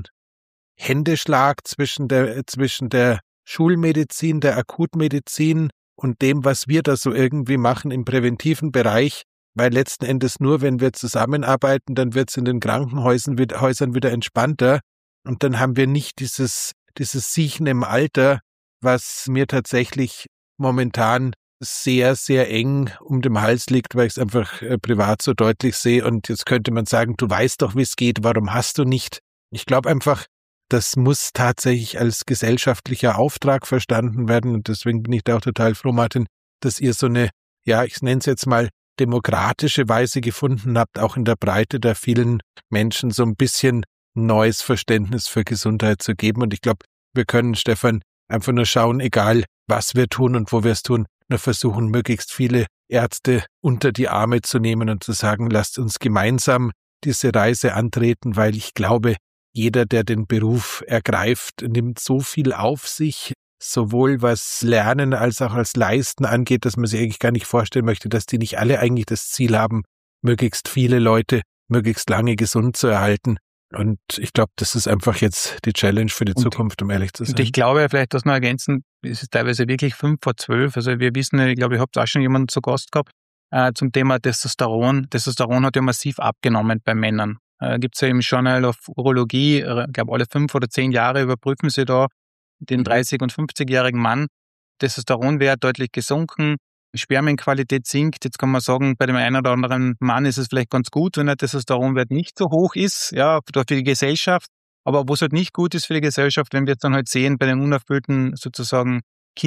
Händeschlag zwischen der, zwischen der Schulmedizin, der Akutmedizin und dem, was wir da so irgendwie machen im präventiven Bereich, weil letzten Endes nur, wenn wir zusammenarbeiten, dann wird es in den Krankenhäusern wieder, Häusern wieder entspannter und dann haben wir nicht dieses, dieses Siechen im Alter, was mir tatsächlich momentan sehr, sehr eng um den Hals liegt, weil ich es einfach äh, privat so deutlich sehe und jetzt könnte man sagen, du weißt doch, wie es geht, warum hast du nicht? Ich glaube einfach, das muss tatsächlich als gesellschaftlicher Auftrag verstanden werden und deswegen bin ich da auch total froh, Martin, dass ihr so eine, ja, ich nenne es jetzt mal demokratische Weise gefunden habt, auch in der Breite der vielen Menschen so ein bisschen neues Verständnis für Gesundheit zu geben und ich glaube, wir können, Stefan, einfach nur schauen, egal was wir tun und wo wir es tun, nur versuchen, möglichst viele Ärzte unter die Arme zu nehmen und zu sagen, lasst uns gemeinsam diese Reise antreten, weil ich glaube, jeder, der den Beruf ergreift, nimmt so viel auf sich, sowohl was Lernen als auch als Leisten angeht, dass man sich eigentlich gar nicht vorstellen möchte, dass die nicht alle eigentlich das Ziel haben, möglichst viele Leute möglichst lange gesund zu erhalten. Und ich glaube, das ist einfach jetzt die Challenge für die und, Zukunft, um ehrlich zu sein. Und ich glaube, vielleicht das noch ergänzen, es ist teilweise wirklich fünf vor zwölf. Also wir wissen, ich glaube, ich habe auch schon jemanden zu Gast gehabt äh, zum Thema Testosteron. Testosteron hat ja massiv abgenommen bei Männern. Äh, gibt es ja im Journal of Urologie, ich glaube, alle fünf oder zehn Jahre überprüfen sie da den dreißig- und fünfzigjährigen Mann. Testosteronwert deutlich gesunken. Spermienqualität sinkt. Jetzt kann man sagen, bei dem einen oder anderen Mann ist es vielleicht ganz gut, wenn der Testosteronwert nicht so hoch ist, ja, für die Gesellschaft. Aber wo es halt nicht gut ist für die Gesellschaft, wenn wir jetzt dann halt sehen, bei den unerfüllten sozusagen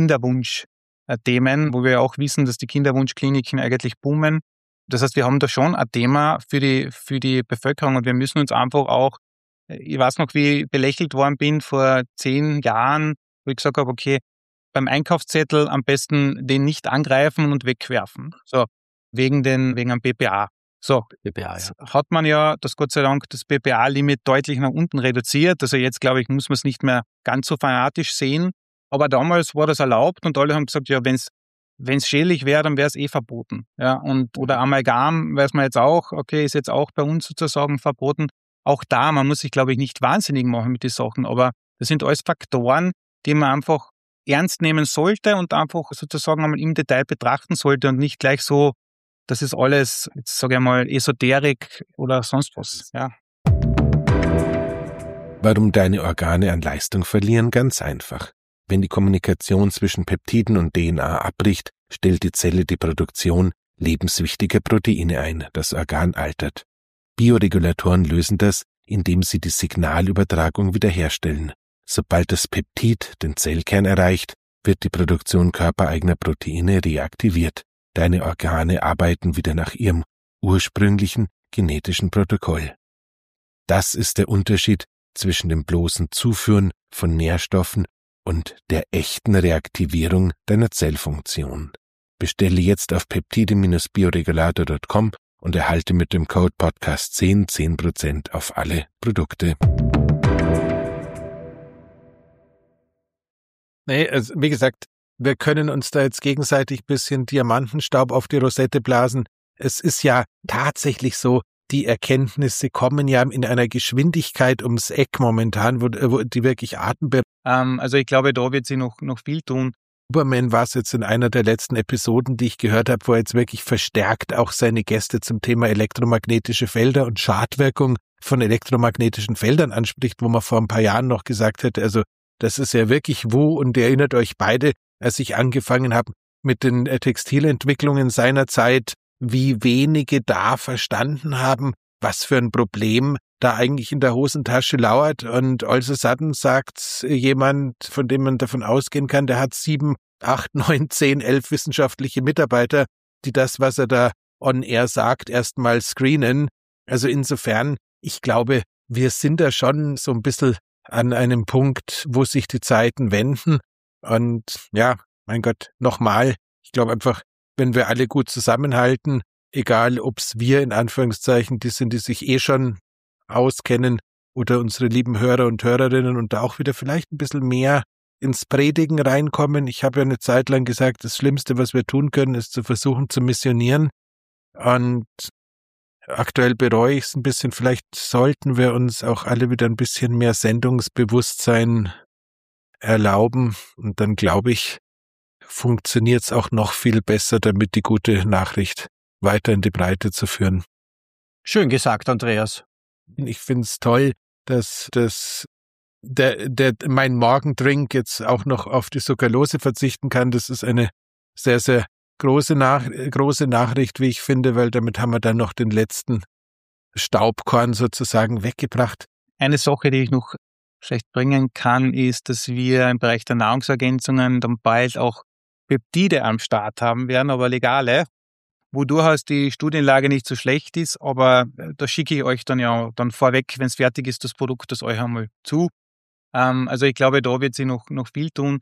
Kinderwunsch-Themen, wo wir ja auch wissen, dass die Kinderwunschkliniken eigentlich boomen. Das heißt, wir haben da schon ein Thema für die, für die Bevölkerung und wir müssen uns einfach auch, ich weiß noch, wie ich belächelt worden bin vor zehn Jahren, wo ich gesagt habe, okay, beim Einkaufszettel am besten den nicht angreifen und wegwerfen. So, wegen den, wegen einem B P A. So, B P A, ja. Hat man ja das Gott sei Dank das B P A-Limit deutlich nach unten reduziert. Also jetzt, glaube ich, muss man es nicht mehr ganz so fanatisch sehen. Aber damals war das erlaubt und alle haben gesagt, ja, wenn es wenn es schädlich wäre, dann wäre es eh verboten. Ja, und, oder Amalgam, weiß man jetzt auch, okay, ist jetzt auch bei uns sozusagen verboten. Auch da, man muss sich, glaube ich, nicht wahnsinnig machen mit den Sachen, aber das sind alles Faktoren, die man einfach ernst nehmen sollte und einfach sozusagen einmal im Detail betrachten sollte und nicht gleich so, das ist alles, jetzt sage ich mal, Esoterik oder sonst was. Ja. Warum deine Organe an Leistung verlieren? Ganz einfach. Wenn die Kommunikation zwischen Peptiden und D N A abbricht, stellt die Zelle die Produktion lebenswichtiger Proteine ein, das Organ altert. Bioregulatoren lösen das, indem sie die Signalübertragung wiederherstellen. Sobald das Peptid den Zellkern erreicht, wird die Produktion körpereigener Proteine reaktiviert. Deine Organe arbeiten wieder nach ihrem ursprünglichen genetischen Protokoll. Das ist der Unterschied zwischen dem bloßen Zuführen von Nährstoffen und der echten Reaktivierung deiner Zellfunktion. Bestelle jetzt auf peptide Bindestrich bioregulator Punkt com und erhalte mit dem Code Podcast zehn zehn Prozent auf alle Produkte. Nee, also wie gesagt, wir können uns da jetzt gegenseitig ein bisschen Diamantenstaub auf die Rosette blasen. Es ist ja tatsächlich so, die Erkenntnisse kommen ja in einer Geschwindigkeit ums Eck momentan, wo, wo die wirklich atemberaubend. Ähm, also ich glaube, da wird sie noch, noch viel tun. Huberman war es jetzt in einer der letzten Episoden, die ich gehört habe, wo er jetzt wirklich verstärkt auch seine Gäste zum Thema elektromagnetische Felder und Schadwirkung von elektromagnetischen Feldern anspricht, wo man vor ein paar Jahren noch gesagt hätte, also das ist ja wirklich wo, und ihr erinnert euch beide, als ich angefangen habe mit den Textilentwicklungen seiner Zeit, wie wenige da verstanden haben, was für ein Problem da eigentlich in der Hosentasche lauert. Und all of a sudden sagt jemand, von dem man davon ausgehen kann, der hat sieben, acht, neun, zehn, elf wissenschaftliche Mitarbeiter, die das, was er da on air sagt, erstmal screenen. Also insofern, ich glaube, wir sind da schon so ein bisschen an einem Punkt, wo sich die Zeiten wenden. Und ja, mein Gott, nochmal, ich glaube einfach, wenn wir alle gut zusammenhalten, egal ob es wir in Anführungszeichen, die sind, die sich eh schon auskennen, oder unsere lieben Hörer und Hörerinnen und da auch wieder vielleicht ein bisschen mehr ins Predigen reinkommen. Ich habe ja eine Zeit lang gesagt, das Schlimmste, was wir tun können, ist zu versuchen zu missionieren. Und aktuell bereue ich es ein bisschen. Vielleicht sollten wir uns auch alle wieder ein bisschen mehr Sendungsbewusstsein erlauben. Und dann, glaube ich, funktioniert es auch noch viel besser, damit die gute Nachricht weiter in die Breite zu führen. Schön gesagt, Andreas. Ich finde es toll, dass das der, der mein Morgendrink jetzt auch noch auf die Sucralose verzichten kann. Das ist eine sehr, sehr große, Nach große Nachricht, wie ich finde, weil damit haben wir dann noch den letzten Staubkorn sozusagen weggebracht. Eine Sache, die ich noch vielleicht bringen kann, ist, dass wir im Bereich der Nahrungsergänzungen dann bald auch Peptide am Start haben werden, aber legale, wo durchaus die Studienlage nicht so schlecht ist, aber da schicke ich euch dann ja dann vorweg, wenn es fertig ist, das Produkt, das euch einmal zu. Ähm, also ich glaube, da wird sich noch, noch viel tun.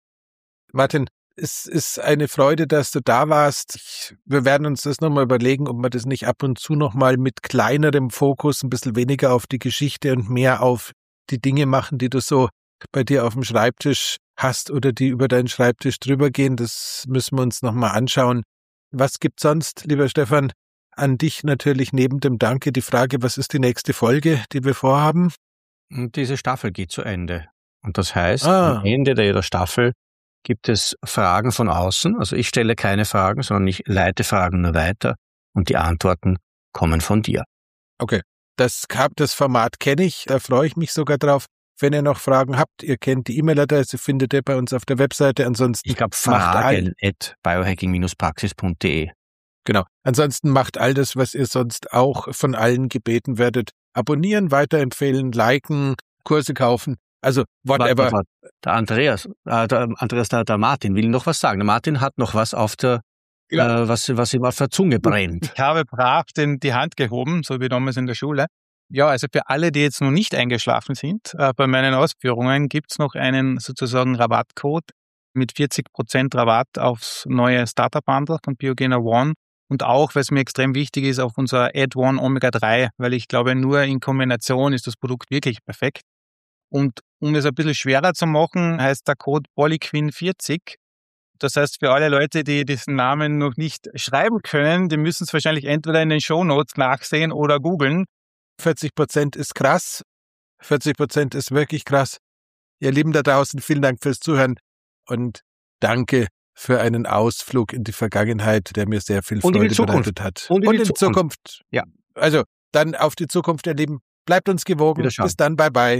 Martin, es ist eine Freude, dass du da warst. Ich, wir werden uns das nochmal überlegen, ob wir das nicht ab und zu nochmal mit kleinerem Fokus, ein bisschen weniger auf die Geschichte und mehr auf die Dinge machen, die du so bei dir auf dem Schreibtisch hast oder die über deinen Schreibtisch drüber gehen. Das müssen wir uns nochmal anschauen. Was gibt's sonst, lieber Stefan? An dich natürlich neben dem Danke die Frage, was ist die nächste Folge, die wir vorhaben? Diese Staffel geht zu Ende. Und das heißt, ah. am Ende der Staffel gibt es Fragen von außen. Also ich stelle keine Fragen, sondern ich leite Fragen nur weiter und die Antworten kommen von dir. Okay, das, das Format kenne ich, da freue ich mich sogar drauf. Wenn ihr noch Fragen habt, ihr kennt die E-Mail-Adresse, findet ihr bei uns auf der Webseite. Ansonsten ich glaube fragen at biohacking dash praxis punkt de. Genau. Ansonsten macht all das, was ihr sonst auch von allen gebeten werdet. Abonnieren, weiterempfehlen, liken, Kurse kaufen. Also whatever. Warte, warte. Der Andreas, äh, der Andreas, der, der Martin will noch was sagen. Der Martin hat noch was auf der, ja. äh, was, was ihm auf der Zunge brennt. Ich habe brav den, die Hand gehoben, so wie damals in der Schule. Ja, also für alle, die jetzt noch nicht eingeschlafen sind, äh, bei meinen Ausführungen gibt's noch einen sozusagen Rabattcode mit vierzig Prozent Rabatt aufs neue Starter-Bundle von Biogena One und auch, weil es mir extrem wichtig ist, auf unser Add One Omega drei, weil ich glaube, nur in Kombination ist das Produkt wirklich perfekt. Und um es ein bisschen schwerer zu machen, heißt der Code Polyquin vierzig. Das heißt, für alle Leute, die diesen Namen noch nicht schreiben können, die müssen es wahrscheinlich entweder in den Shownotes nachsehen oder googeln. vierzig Prozent ist krass. vierzig Prozent ist wirklich krass. Ihr Lieben da draußen, vielen Dank fürs Zuhören und danke für einen Ausflug in die Vergangenheit, der mir sehr viel Freude bereitet hat. Und in, und die in Zukunft. Zukunft. Ja. Also, dann auf die Zukunft, ihr Lieben. Bleibt uns gewogen. Bis dann, bye bye.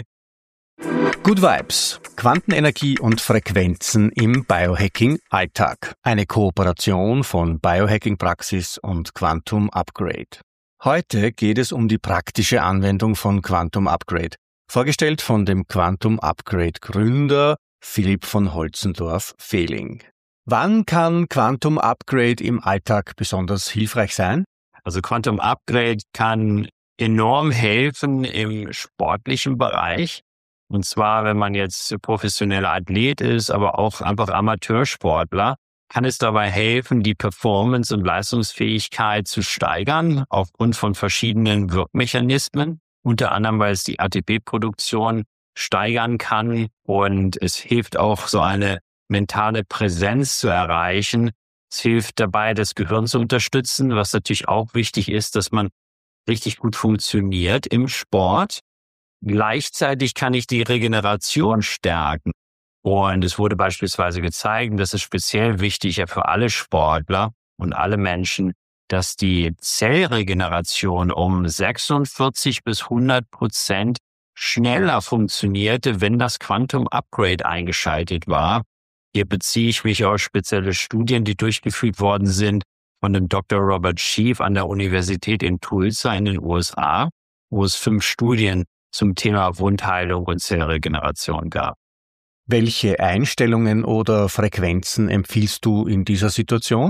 Good Vibes. Quantenenergie und Frequenzen im Biohacking-Alltag. Eine Kooperation von Biohacking Praxis und Quantum Upgrade. Heute geht es um die praktische Anwendung von Quantum Upgrade. Vorgestellt von dem Quantum Upgrade Gründer Philipp von Holzendorf-Fehling. Wann kann Quantum Upgrade im Alltag besonders hilfreich sein? Also Quantum Upgrade kann enorm helfen im sportlichen Bereich. Und zwar, wenn man jetzt professioneller Athlet ist, aber auch einfach Amateursportler, kann es dabei helfen, die Performance und Leistungsfähigkeit zu steigern, aufgrund von verschiedenen Wirkmechanismen. Unter anderem, weil es die A T P-Produktion steigern kann und es hilft auch, so eine mentale Präsenz zu erreichen. Es hilft dabei, das Gehirn zu unterstützen, was natürlich auch wichtig ist, dass man richtig gut funktioniert im Sport. Gleichzeitig kann ich die Regeneration stärken. Und es wurde beispielsweise gezeigt, das ist speziell wichtig ja für alle Sportler und alle Menschen, dass die Zellregeneration um sechsundvierzig bis hundert Prozent schneller funktionierte, wenn das Quantum Upgrade eingeschaltet war. Hier beziehe ich mich auf spezielle Studien, die durchgeführt worden sind von dem Doktor Robert Schief an der Universität in Tulsa in den U S A, wo es fünf Studien zum Thema Wundheilung und Zellregeneration gab. Welche Einstellungen oder Frequenzen empfiehlst du in dieser Situation?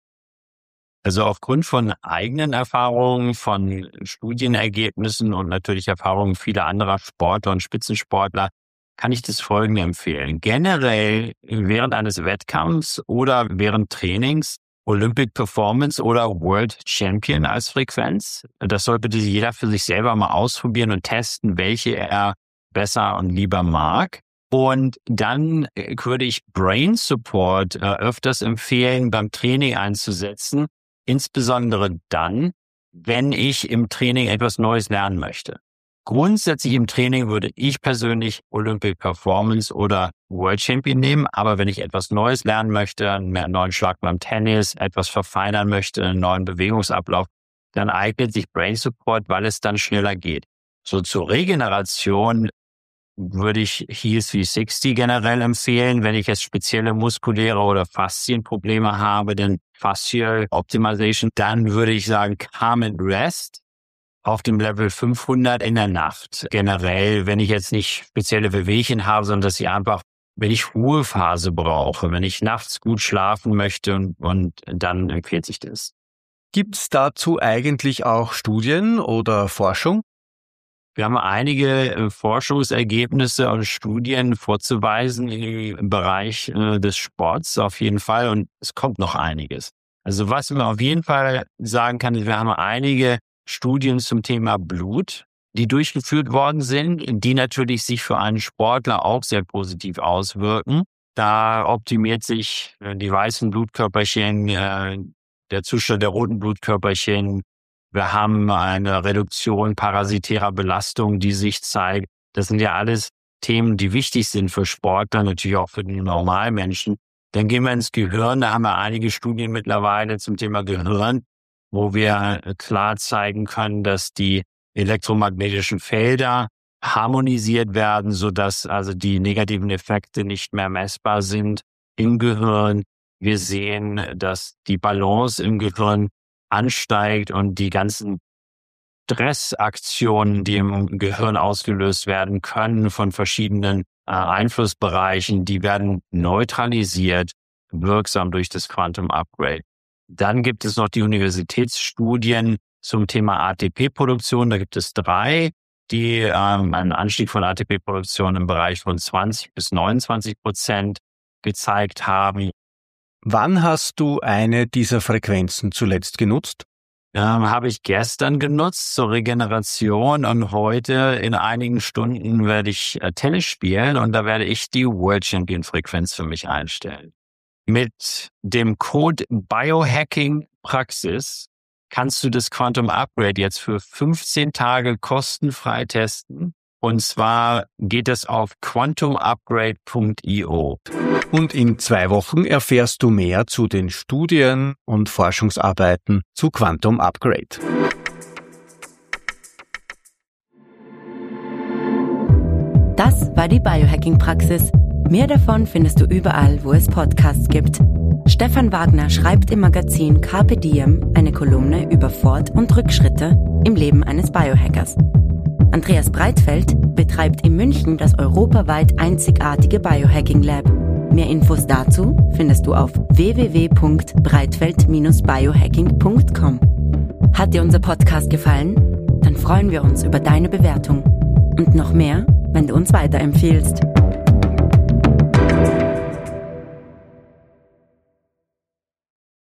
Also aufgrund von eigenen Erfahrungen, von Studienergebnissen und natürlich Erfahrungen vieler anderer Sportler und Spitzensportler kann ich das Folgende empfehlen. Generell während eines Wettkampfs oder während Trainings Olympic Performance oder World Champion als Frequenz. Das soll bitte jeder für sich selber mal ausprobieren und testen, welche er besser und lieber mag. Und dann würde ich Brain Support äh, öfters empfehlen, beim Training einzusetzen. insbesondere dann, wenn ich im Training etwas Neues lernen möchte. Grundsätzlich im Training würde ich persönlich Olympic Performance oder World Champion nehmen, aber wenn ich etwas Neues lernen möchte, einen neuen Schlag beim Tennis, etwas verfeinern möchte, einen neuen Bewegungsablauf, dann eignet sich Brain Support, weil es dann schneller geht. So zur Regeneration würde ich Heals V sechzig generell empfehlen, wenn ich jetzt spezielle muskuläre oder Faszienprobleme habe, denn Fascial Optimization, dann würde ich sagen Calm and Rest auf dem Level fünfhundert in der Nacht. Generell, wenn ich jetzt nicht spezielle Wehwehchen habe, sondern dass ich einfach, wenn ich Ruhephase brauche, wenn ich nachts gut schlafen möchte und, und dann empfiehlt sich das. Gibt es dazu eigentlich auch Studien oder Forschung? Wir haben einige Forschungsergebnisse und Studien vorzuweisen im Bereich des Sports auf jeden Fall und es kommt noch einiges. Also was man auf jeden Fall sagen kann, ist, wir haben einige Studien zum Thema Blut, die durchgeführt worden sind, die natürlich sich für einen Sportler auch sehr positiv auswirken. Da optimiert sich die weißen Blutkörperchen, der Zustand der roten Blutkörperchen. Wir haben eine Reduktion parasitärer Belastung, die sich zeigt. Das sind ja alles Themen, die wichtig sind für Sportler, natürlich auch für die Normalmenschen. Dann gehen wir ins Gehirn. Da haben wir einige Studien mittlerweile zum Thema Gehirn, wo wir klar zeigen können, dass die elektromagnetischen Felder harmonisiert werden, sodass also die negativen Effekte nicht mehr messbar sind im Gehirn. Wir sehen, dass die Balance im Gehirn ansteigt und die ganzen Stressaktionen, die im Gehirn ausgelöst werden können von verschiedenen äh, Einflussbereichen, die werden neutralisiert, wirksam durch das Quantum Upgrade. Dann gibt es noch die Universitätsstudien zum Thema A T P-Produktion. Da gibt es drei, die ähm, einen Anstieg von A T P-Produktion im Bereich von zwanzig bis neunundzwanzig Prozent gezeigt haben. Wann hast du eine dieser Frequenzen zuletzt genutzt? Ähm, habe ich gestern genutzt zur Regeneration und heute in einigen Stunden werde ich äh, Tennis spielen und da werde ich die World Champion Frequenz für mich einstellen. Mit dem Code Biohacking Praxis kannst du das Quantum Upgrade jetzt für fünfzehn Tage kostenfrei testen. Und zwar geht es auf quantum upgrade punkt io. Und in zwei Wochen erfährst du mehr zu den Studien und Forschungsarbeiten zu Quantum Upgrade. Das war die Biohacking-Praxis. Mehr davon findest du überall, wo es Podcasts gibt. Stefan Wagner schreibt im Magazin Carpe Diem eine Kolumne über Fort- und Rückschritte im Leben eines Biohackers. Andreas Breitfeld betreibt in München das europaweit einzigartige Biohacking Lab. Mehr Infos dazu findest du auf w w w punkt breitfeld dash biohacking punkt com. Hat dir unser Podcast gefallen? Dann freuen wir uns über deine Bewertung. Und noch mehr, wenn du uns weiterempfiehlst.